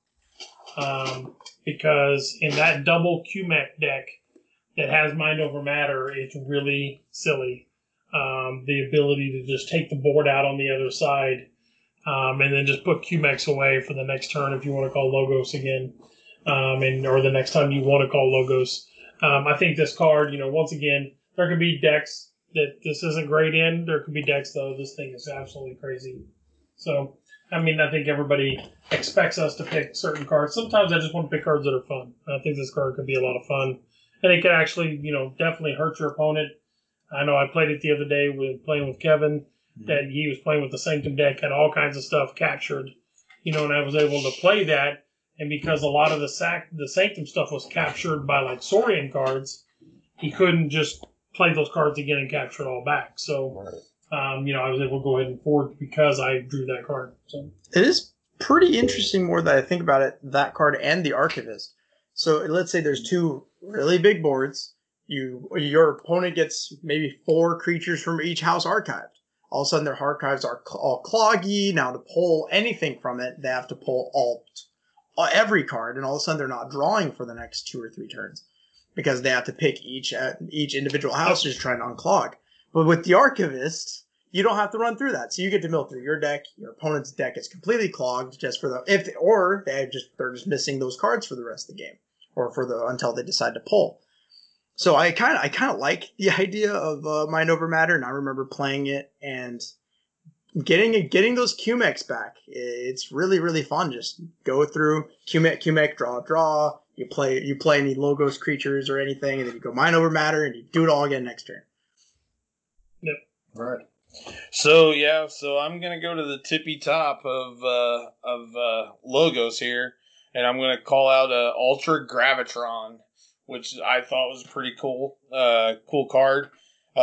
because in that double QMech deck that has Mind Over Matter, it's really silly. The ability to just take the board out on the other side, and then just put QMechs away for the next turn if you want to call Logos again, or the next time you want to call Logos. I think this card, once again, there could be decks that this isn't great in. There could be decks, though. This thing is absolutely crazy. So, I think everybody expects us to pick certain cards. Sometimes I just want to pick cards that are fun. I think this card could be a lot of fun. And it can actually, definitely hurt your opponent. I know I played it the other day playing with Kevin, that he was playing with the Sanctum deck, had all kinds of stuff captured, and I was able to play that. And because a lot of the Sanctum stuff was captured by, like, Saurian cards, he couldn't just play those cards again and capture it all back. So, I was able to go ahead and forward because I drew that card. So it is pretty interesting, more that I think about it, that card and the Archivist. So let's say there's 2 really big boards. Your opponent gets maybe 4 creatures from each house archived. All of a sudden, their archives are all cloggy. Now, to pull anything from it, they have to pull every card, and all of a sudden, they're not drawing for the next 2 or 3 turns because they have to pick each individual house just trying to unclog. But with the Archivist, you don't have to run through that, so you get to mill through your deck. Your opponent's deck is completely clogged just for they're just missing those cards for the rest of the game, or until they decide to pull. So I kind of like the idea of Mind Over Matter, and I remember playing it and getting those QMechs back. It's really, really fun. Just go through QMech, draw. You play any Logos creatures or anything, and then you go Mind Over Matter, and you do it all again next turn. Yep. All right. So I'm gonna go to the tippy top of Logos here, and I'm gonna call out Ultra Gravitron, which I thought was a pretty cool card.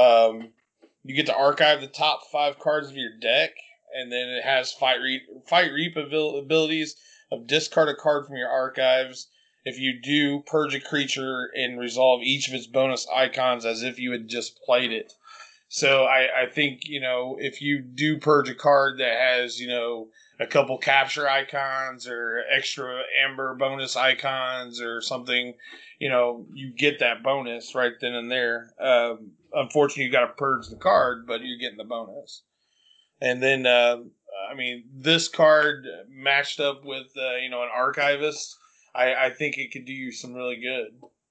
You get to archive the top 5 cards of your deck, and then it has Fight Reap abilities of discard a card from your archives. If you do, purge a creature and resolve each of its bonus icons as if you had just played it. So I think, if you do purge a card that has, a couple capture icons or extra amber bonus icons or something, you get that bonus right then and there. Unfortunately, you got to purge the card, but you're getting the bonus. And then, this card matched up with, an Archivist, I think it could do you some really good.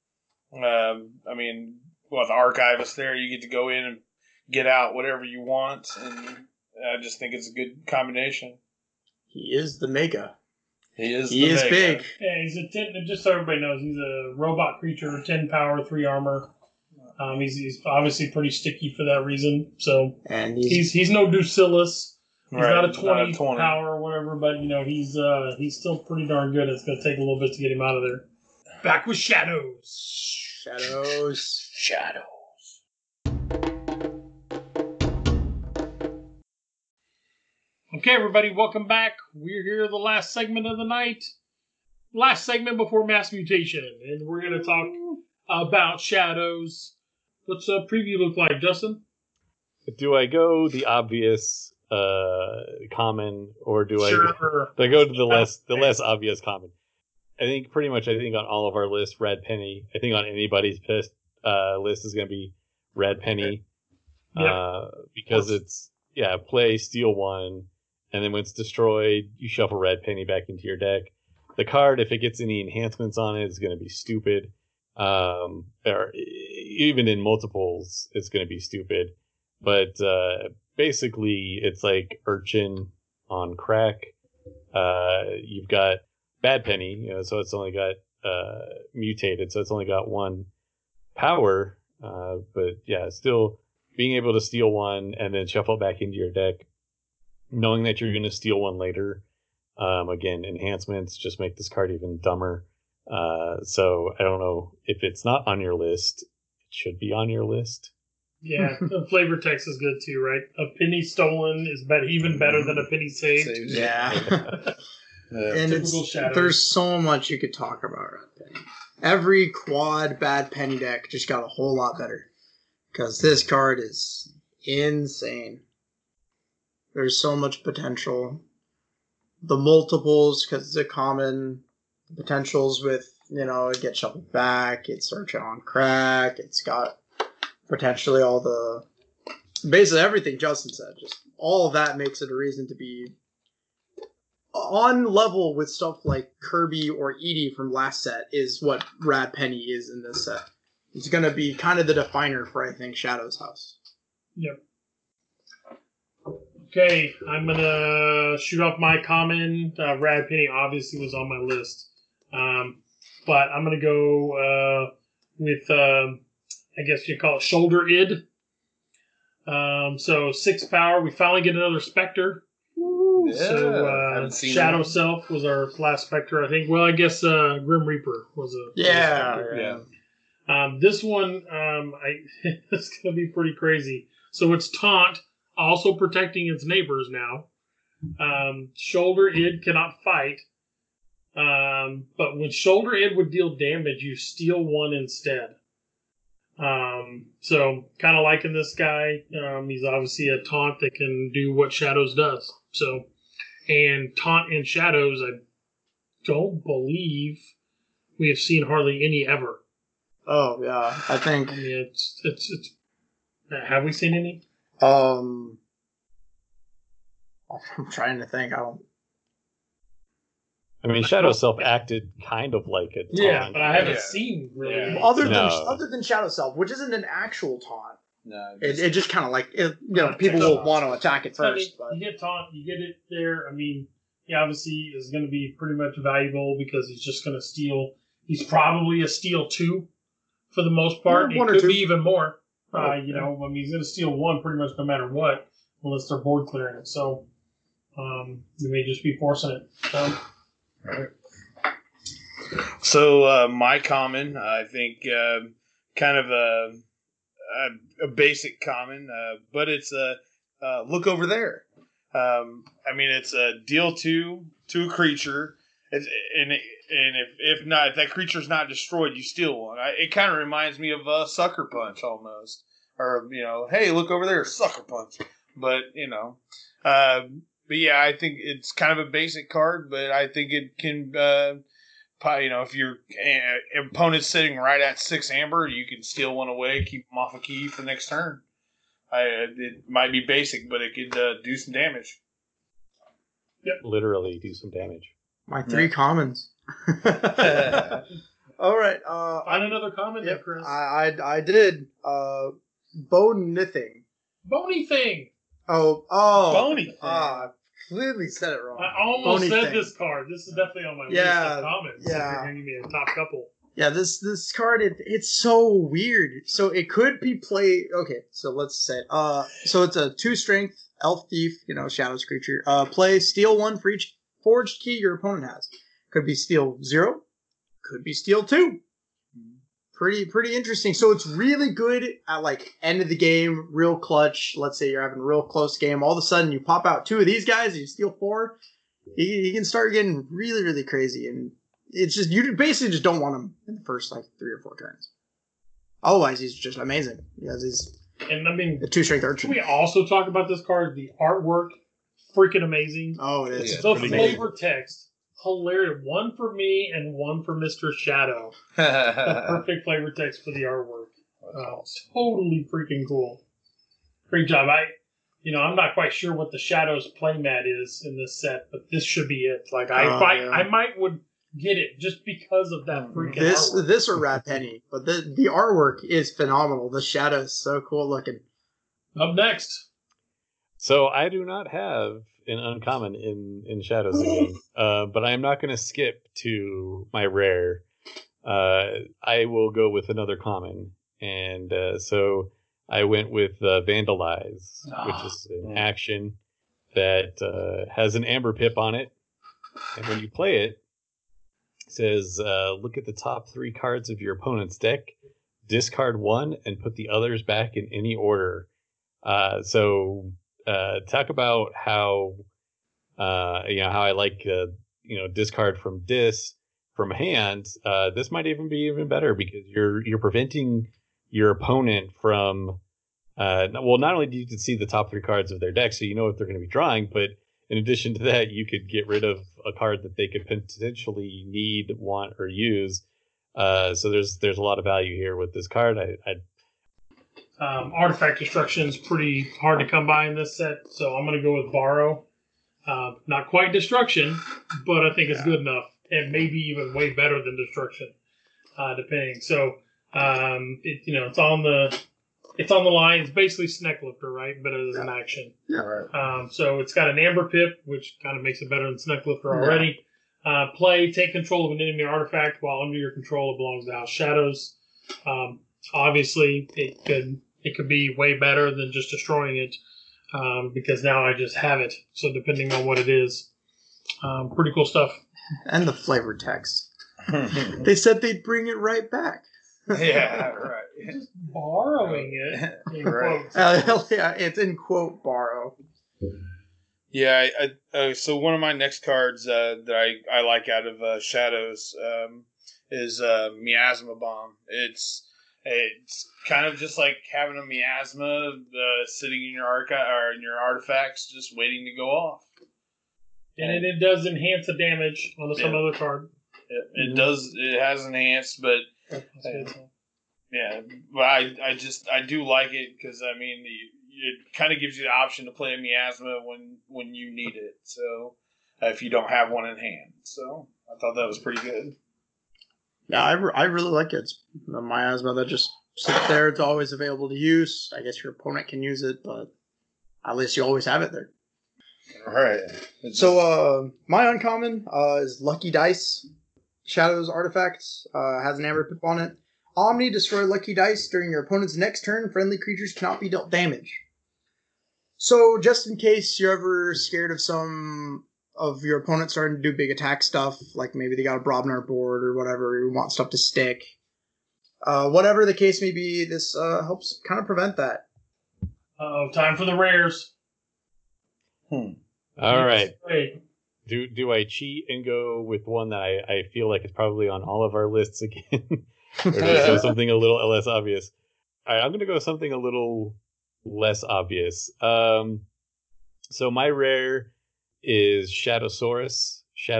With the Archivist there, you get to go in and get out whatever you want, and I just think it's a good combination. He is the Mega. He is big. Yeah, he's a 10, just so everybody knows, he's a robot creature, 10 power, 3 armor. He's obviously pretty sticky for that reason. So, and he's no Ducillus. He's not a 20 power or whatever, but he's still pretty darn good. It's going to take a little bit to get him out of there. Back with Shadows. Okay, everybody, welcome back. We're here, the last segment of the night. Last segment before Mass Mutation. And we're going to talk about Shadows. What's the preview look like, Justin? Do I go the obvious common, or do I go to the less obvious common? I think on all of our lists, Red Penny. I think on anybody's list is going to be Red Penny. Because it's play, steal 1, and then when it's destroyed, you shuffle Red Penny back into your deck. The card, if it gets any enhancements on it, is going to be stupid. Or even in multiples, it's going to be stupid. But basically, it's like Urchin on crack. You've got Bad Penny, so it's only got mutated, so it's only got 1 power. But yeah, still being able to steal 1 and then shuffle back into your deck, knowing that you're going to steal 1 later. Again, enhancements just make this card even dumber. So I don't know if it's not on your list. It should be on your list. Yeah, the flavor text is good too, right? A penny stolen is even better than a penny saved. Yeah. And Shadows. There's so much you could talk about Red Penny. Every quad Bad Penny deck just got a whole lot better. Because this card is insane. There's so much potential. The multiples, because it's a common potentials with, it gets shuffled back, it's Urchin on crack, it's got potentially all the, basically everything Justin said. Just all of that makes it a reason to be on level with stuff like Kirby or Edie from last set is what Rad Penny is in this set. It's going to be kind of the definer for, I think, Shadow's House. Yep. Okay, I'm going to shoot off my common. Rad Penny obviously was on my list. But I'm going to go with, I guess you call it Shoulder Id. So 6 power. We finally get another Spectre. Yeah, so Shadow Self was our last Spectre, I think. Well, I guess Grim Reaper was a Spectre. Yeah. This one, it's going to be pretty crazy. So it's Taunt, also protecting its neighbors now. Shoulder Id cannot fight. But when Shoulder Id would deal damage, you steal 1 instead. So kind of liking this guy. He's obviously a taunt that can do what Shadows does. So, and taunt and Shadows, I don't believe we have seen hardly any ever. Oh yeah, I think. I mean, it's. Have we seen any? I'm trying to think. I mean, Shadow Self acted kind of like a taunt. Yeah, but I haven't seen really. Yeah. Other than Shadow Self, which isn't an actual taunt. No, It just kind of like people will want to attack it first. You get taunt, you get it there. I mean, he obviously is going to be pretty much valuable because he's just going to steal. He's probably a steal 2 for the most part. Yeah, 1 it or could 2. be even more. I mean, he's going to steal 1 pretty much no matter what, unless they're board clearing it. So, you may just be forcing it. So. Right. So my common, I think, kind of a basic common, but it's look over there. I mean, it's a deal 2 to a creature, and if not, if that creature's not destroyed, you steal 1. It kind of reminds me of Sucker Punch almost, or hey, look over there, Sucker Punch. But But yeah, I think it's kind of a basic card, but I think it can, if your opponent's sitting right at 6 amber, you can steal 1 away, keep them off a key for the next turn. It might be basic, but it could do some damage. Yep. Literally do some damage. My 3 commons. All right. Find another comment there, Chris. I did. Bonithing. Bony Thing. Oh. Bony Thing. I clearly said it wrong. I almost Bony said Thing. this card. This is definitely on my list of comments. Yeah. If you're giving me a top couple. Yeah, this card, it's so weird. So it could be played... Okay, so let's say... so it's a 2 strength, elf thief, shadows creature. Play, steal 1 for each forged key your opponent has. Could be steal 0. Could be steal 2. Pretty interesting. So it's really good at end of the game, real clutch. Let's say you're having a real close game. All of a sudden you pop out 2 of these guys and you steal 4. You can start getting really, really crazy. And it's just, you basically just don't want him in the first 3 or 4 turns. Otherwise he's just amazing. He's and I mean, the 2 strength Urchin. Can we also talk about this card? The artwork, freaking amazing. Oh, it is. The flavor text. Hilarious. 1 for me and 1 for Mr. Shadow. The perfect flavor text for the artwork. Totally freaking cool. Great job. I'm not quite sure what the Shadows playmat is in this set, but this should be it. I might would get it just because of that freaking artwork. This or Rat Penny, but the artwork is phenomenal. The Shadow is so cool looking. Up next. So I do not have an uncommon in Shadows again, but I am not going to skip to my rare. I will go with another common, and so I went with Vandalize, which is an action that has an amber pip on it, and when you play it, it says look at the top 3 cards of your opponent's deck, discard 1, and put the others back in any order. So talk about how how I like discard from from hand. This might even be even better because you're preventing your opponent from not only do you can see the top 3 cards of their deck, so you know what they're going to be drawing, but in addition to that, you could get rid of a card that they could potentially need, want, or use. So there's a lot of value here with this card. Artifact destruction is pretty hard to come by in this set, so I'm going to go with Borrow. Not quite destruction, but I think it's good enough, and maybe even way better than destruction, depending. So it's on the line. It's basically Snecklifter, right? But it is an action. Yeah, right. So it's got an Amber Pip, which kind of makes it better than Snecklifter already. Play, take control of an enemy artifact while under your control it belongs to House Shadows. Obviously, it could be way better than just destroying it, because now I just have it. So depending on what it is, pretty cool stuff. And the flavor text. They said they'd bring it right back. Yeah, right. Just borrowing it. In Right. quotes. Yeah, it's in quote borrow. Yeah, so one of my next cards that I like out of Shadows is Miasma Bomb. It's kind of just like having a miasma sitting in your archive or in your artifacts, just waiting to go off. And it does enhance the damage on some other card. It does. It has enhanced, but yeah. But I do like it because I mean it kind of gives you the option to play a miasma when you need it. So if you don't have one in hand, so I thought that was pretty good. Yeah, I really like it. It's a miasma that just sits there. It's always available to use. I guess your opponent can use it, but at least you always have it there. All right. So my uncommon is Lucky Dice. Shadows artifacts has an amber pip on it. Omni, destroy Lucky Dice during your opponent's next turn. Friendly creatures cannot be dealt damage. So just in case you're ever scared of some of your opponent starting to do big attack stuff, like maybe they got a Brobnar board or whatever, you want stuff to stick. Whatever the case may be, this helps kind of prevent that. Time for the rares. All right. Do I cheat and go with one that I feel like is probably on all of our lists again? Or do I go something a little less obvious? All right, I'm going to go something a little less obvious. So my rare is Shadowsaurus.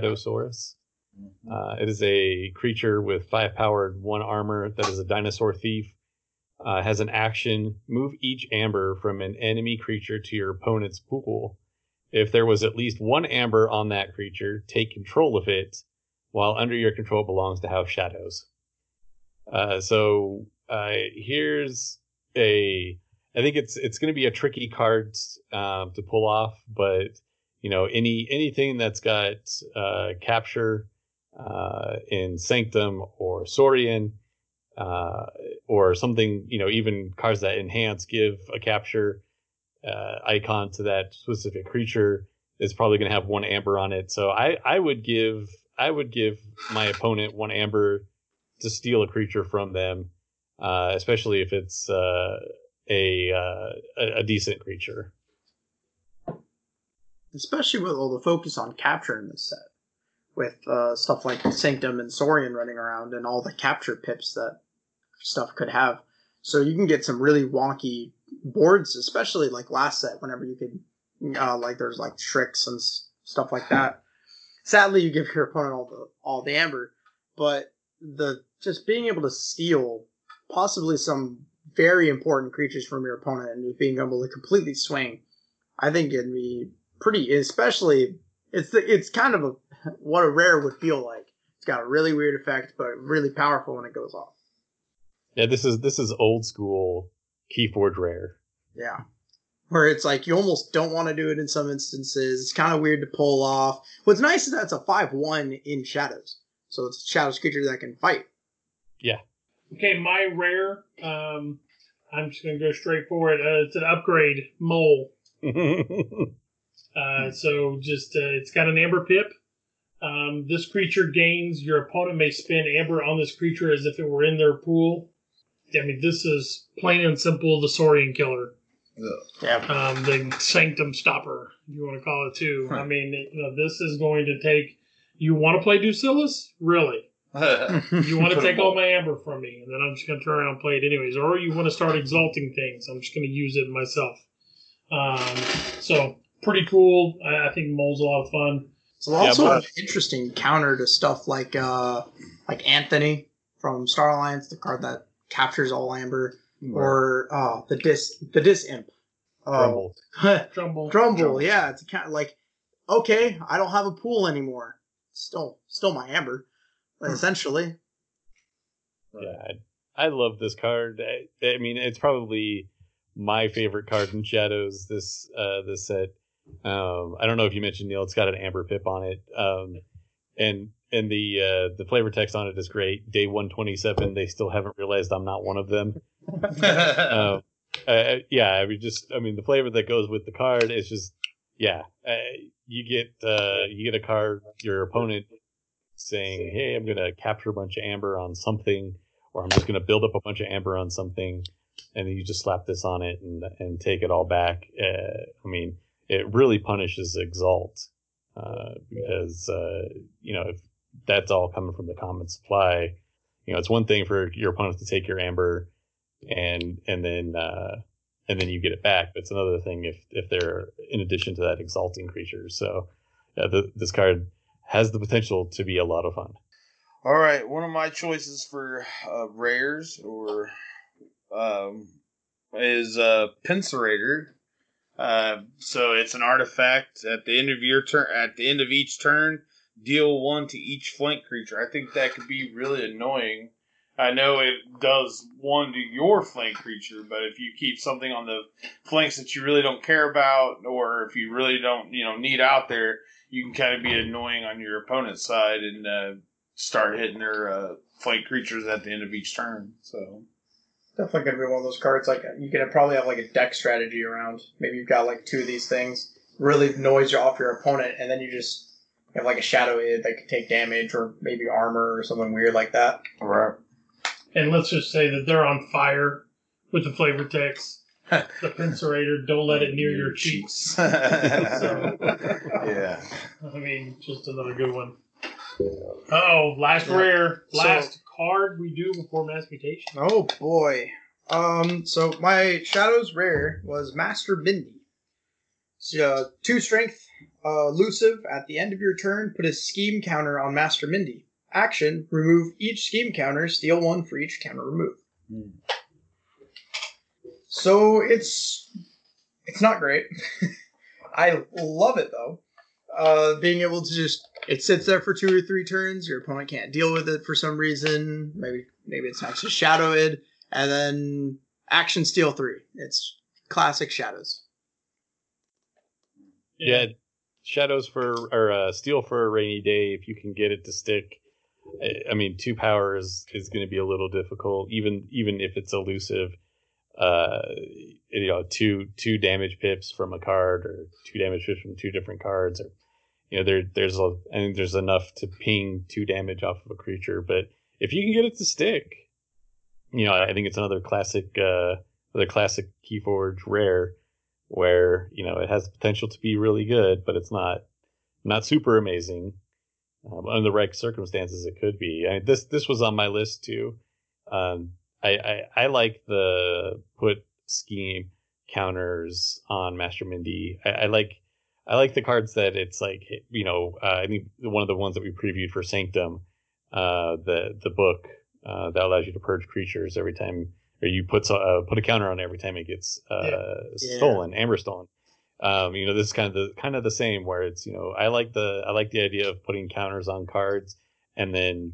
It is a creature with 5 power, 1 armor that is a dinosaur thief. Has an action, move each amber from an enemy creature to your opponent's pool. If there was at least 1 amber on that creature, take control of it, while under your control belongs to House Shadows. Here's I think it's going to be a tricky card to pull off, but anything that's got capture in Sanctum or Saurian, or something, even cards that enhance, give a capture icon to that specific creature, is probably going to have 1 amber on it. So I would give my opponent 1 amber to steal a creature from them, especially if it's a decent creature. Especially with all the focus on capture in this set, with stuff like Sanctum and Saurian running around and all the capture pips that stuff could have. So you can get some really wonky boards, especially like last set, whenever you could, there's like tricks and stuff like that. Sadly, you give your opponent all the amber, but just being able to steal possibly some very important creatures from your opponent and just being able to completely swing, I think it'd be pretty, especially it's kind of what a rare would feel like. It's got a really weird effect, but really powerful when it goes off. Yeah, this is old school Keyforge rare. Yeah. where it's like you almost don't want to do it in some instances. It's kind of weird to pull off. What's nice is that it's a 5/1 in Shadows, so it's a Shadows creature that can fight. Yeah. Okay, my rare. I'm just gonna go straight for it. It's an upgrade mole. So just it's got an amber pip. This creature gains. Your opponent may spend amber on this creature as if it were in their pool. I mean, this is plain and simple the Saurian killer. Yeah. The Sanctum Stopper, if you want to call it too. I mean, this is going to take. You want to play Ducillus? Really? You want to take all my amber from me, and then I'm just going to turn around and play it anyways. Or you want to start exalting things. I'm just going to use it myself. So, pretty cool. I think Mole's a lot of fun. It's also an interesting counter to stuff like Anthony from Star Alliance, the card that captures all amber, or the Dis Imp. Drumble. Yeah, it's kind of like, okay, I don't have a pool anymore. Still my amber, essentially. Yeah, I love this card. I mean, it's probably my favorite card in Shadows. This set. I don't know if you mentioned, Neil. It's got an amber pip on it, and the flavor text on it is great. Day 127. They still haven't realized I'm not one of them. Yeah, I mean, the flavor that goes with the card is just, you get a card, your opponent saying, hey, I'm gonna capture a bunch of amber on something, or I'm just gonna build up a bunch of amber on something, and then you just slap this on it and take it all back. I mean, it really punishes Exalt, because if that's all coming from the common supply, it's one thing for your opponent to take your amber and then you get it back. But it's another thing if they're in addition to that exalting creatures. So this card has the potential to be a lot of fun. All right, one of my choices for rares is Pincerator. So it's an artifact at the end of your turn. At the end of each turn, deal 1 to each flank creature. I think that could be really annoying. I know it does 1 to your flank creature, but if you keep something on the flanks that you really don't care about, or if you really don't, need out there, you can kind of be annoying on your opponent's side and start hitting their flank creatures at the end of each turn. So definitely going to be one of those cards. Like, you can probably have like a deck strategy around. Maybe you've got like 2 of these things, really noise you off your opponent, and then you just have like a Shadow Id that can take damage, or maybe armor or something weird like that. Right. And let's just say that they're on fire with the flavor text. The Pincerator, don't let it near your cheeks. So, yeah. I mean, just another good one. Last rare. Last card we do before Mass Mutation. Oh, boy. So my Shadows rare was Master Mindy. So, 2 strength, elusive. At the end of your turn, put a scheme counter on Master Mindy. Action, remove each scheme counter, steal 1 for each counter removed. So it's not great. I love it though. Being able to it sits there for 2 or 3 turns. Your opponent can't deal with it for some reason. Maybe it's next to Shadow Id, and then action, steal 3. It's classic Shadows. Yeah, Shadows steal for a rainy day. If you can get it to stick. I mean, 2 power is going to be a little difficult, even if it's elusive. 2 damage pips from a card, or 2 damage pips from 2 different cards, or there's enough to ping 2 damage off of a creature. But if you can get it to stick, I think it's another classic Keyforge rare, where it has the potential to be really good, but it's not super amazing. Under the right circumstances, it could be. I mean, this was on my list too. I like the put scheme counters on Master Mindy. I like the cards that it's like, I think one of the ones that we previewed for Sanctum, the book that allows you to purge creatures every time, or you put a counter on every time it gets stolen, amber stolen. This is kind of the same, where it's, I like the idea of putting counters on cards and then,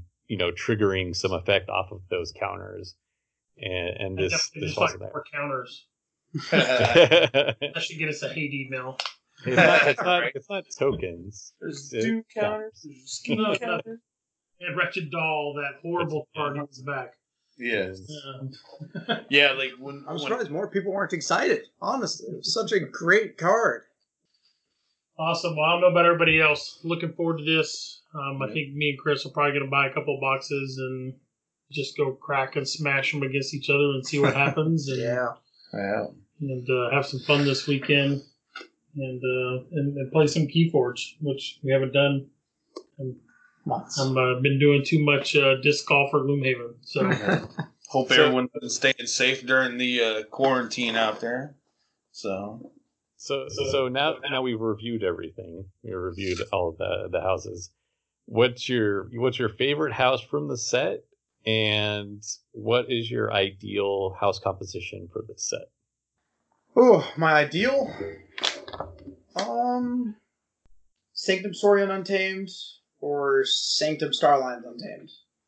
triggering some effect off of those counters. And this just like more counters. I should get us a hate email. It's not tokens. There's Doom counters. There's skin counters. And Wretched Doll, that horrible card is back. Yes. Yeah, like I'm surprised more people weren't excited. Honestly, it was such a great card. Awesome. Well, I don't know about everybody else. Looking forward to this. I think me and Chris are probably going to buy a couple boxes and just go crack and smash them against each other and see what happens. And, And have some fun this weekend and play some Keyforge, which we haven't done. I've been doing too much disc golf for Gloomhaven. So hope everyone's staying safe during the quarantine out there. So now we've reviewed everything. We reviewed all of the houses. What's your favorite house from the set, and what is your ideal house composition for this set? Oh, my ideal? Sanctum Saurian Untamed or Sanctum Starlines Untamed.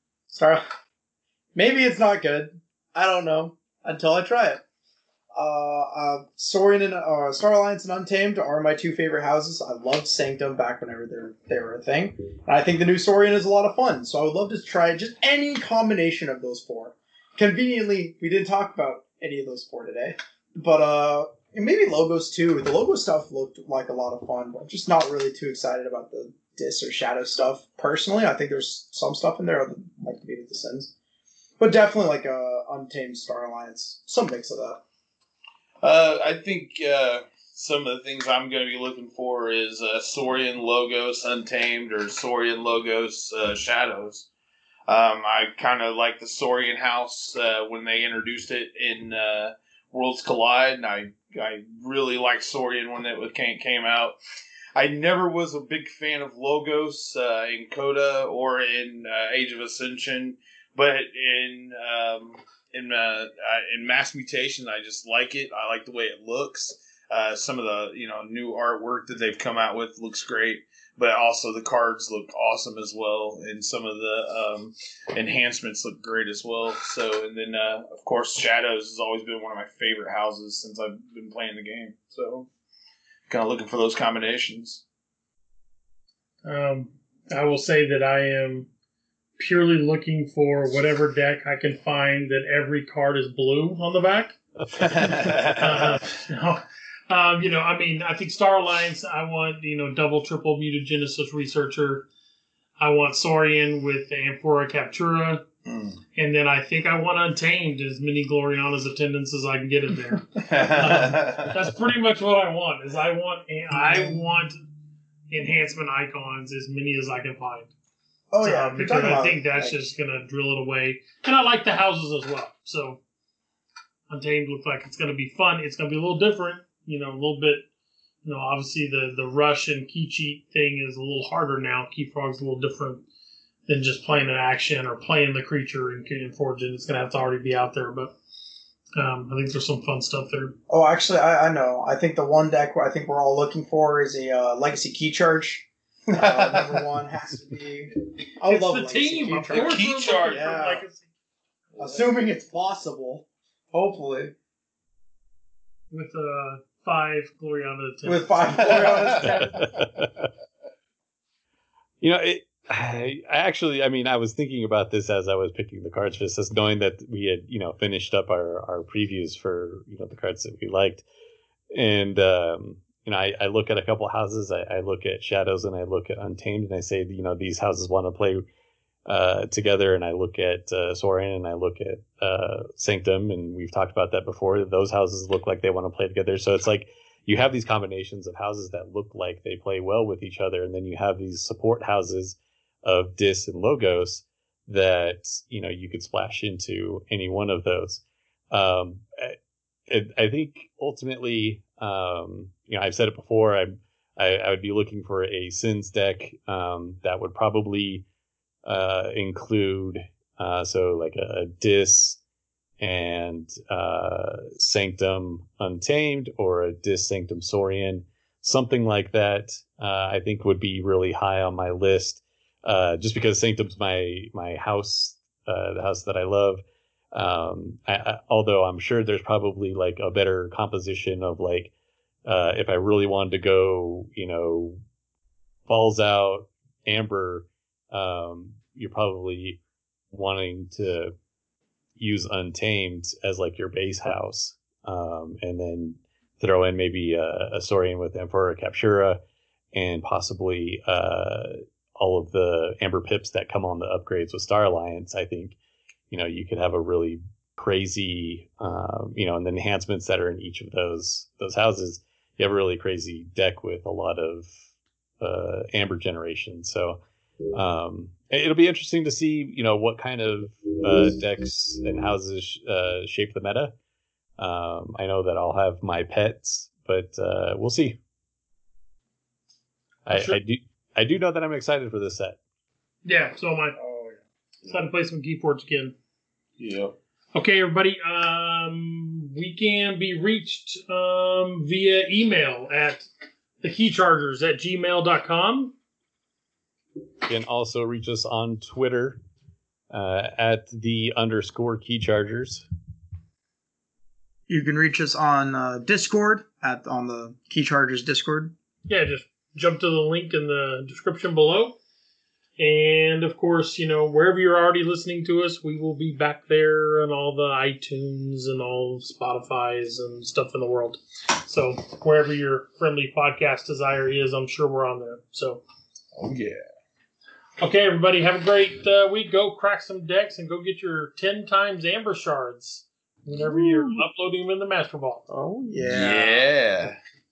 Maybe it's not good. I don't know until I try it. Saurian and Starlines and Untamed are my two favorite houses. I loved Sanctum back whenever they were a thing. And I think the new Saurian is a lot of fun, so I would love to try just any combination of those four. Conveniently, we didn't talk about any of those four today. But and maybe logos too. The logo stuff looked like a lot of fun, but I'm just not really too excited about the Dis or Shadow stuff. Personally, I think there's some stuff in there I'd like to be with the Sins. But definitely like Untamed Star Alliance. Some mix of that. I think some of the things I'm going to be looking for is Saurian Logos Untamed or Saurian Logos Shadows. I kind of like the Saurian house when they introduced it in Worlds Collide, and I really liked Saurian when it came out. I never was a big fan of Logos in Coda or in Age of Ascension, but in Mass Mutation, I just like it. I like the way it looks. Some of the new artwork that they've come out with looks great, but also the cards look awesome as well, and some of the enhancements look great as well. So, and then of course, Shadows has always been one of my favorite houses since I've been playing the game. So, kind of looking for those combinations. I will say that I am purely looking for whatever deck I can find that every card is blue on the back. I think Star Alliance, I want, double, triple mutagenesis researcher. I want Saurian with Amphora Captura. And then I think I want Untamed, as many Gloriana's attendants as I can get in there. That's pretty much what I want, is I want enhancement icons, as many as I can find. Oh, yeah. Because I think that's just going to drill it away. And I like the houses as well. So Untamed looks like it's going to be fun. It's going to be a little different, a little bit. Obviously the rush and key cheat thing is a little harder now. Key Frog's a little different than just playing an action or playing the creature in Fortune. It's going to have to already be out there, but I think there's some fun stuff there. Oh, actually, I know. I think the one deck I think we're all looking for is a Legacy Key Charge. Number one has to be. I would love the team. Key Charge. Key Charge. Yeah. Assuming it's possible. Hopefully. With 5 Gloriana attempts. With 5 Gloriana attempts. I was thinking about this as I was picking the cards for this, knowing that we had, finished up our previews for, the cards that we liked. And, I look at a couple houses, I look at Shadows and I look at Untamed, and I say, these houses want to play together, and I look at Saurian and I look at Sanctum, and we've talked about that before. Those houses look like they want to play together. So it's like you have these combinations of houses that look like they play well with each other, and then you have these support houses of Dis and Logos that you could splash into any one of those. I think ultimately, I've said it before. I would be looking for a Sins deck that would probably include like a Dis and Sanctum Untamed, or a Dis Sanctum Saurian, something like that. I think would be really high on my list, just because Sanctum's my house, the house that I love. Although I'm sure there's probably like a better composition of like, if I really wanted to go, balls out amber, you're probably wanting to use Untamed as like your base house, and then throw in maybe a Saurian with Amphora Captura, and possibly all of the amber pips that come on the upgrades with Star Alliance. I think you could have a really crazy, and the enhancements that are in each of those houses. You have a really crazy deck with a lot of amber generation. So it'll be interesting to see, what kind of decks and houses shape the meta. I know that I'll have my pets, but we'll see. Sure. I do know that I'm excited for this set. Yeah, so am I. Oh, yeah. Excited to play some Keyforge again. Yep. Okay, everybody. We can be reached via email at thekeychargers@gmail.com. You can also reach us on Twitter at _keychargers. You can reach us on Discord on the Key Chargers Discord. Yeah, just jump to the link in the description below. And, of course, wherever you're already listening to us, we will be back there on all the iTunes and all Spotify's and stuff in the world. So wherever your friendly podcast desire is, I'm sure we're on there. So, oh, yeah. Okay, everybody, have a great week. Go crack some decks and go get your 10 times Amber Shards whenever you're uploading them in the Master Vault. Oh, yeah. Yeah.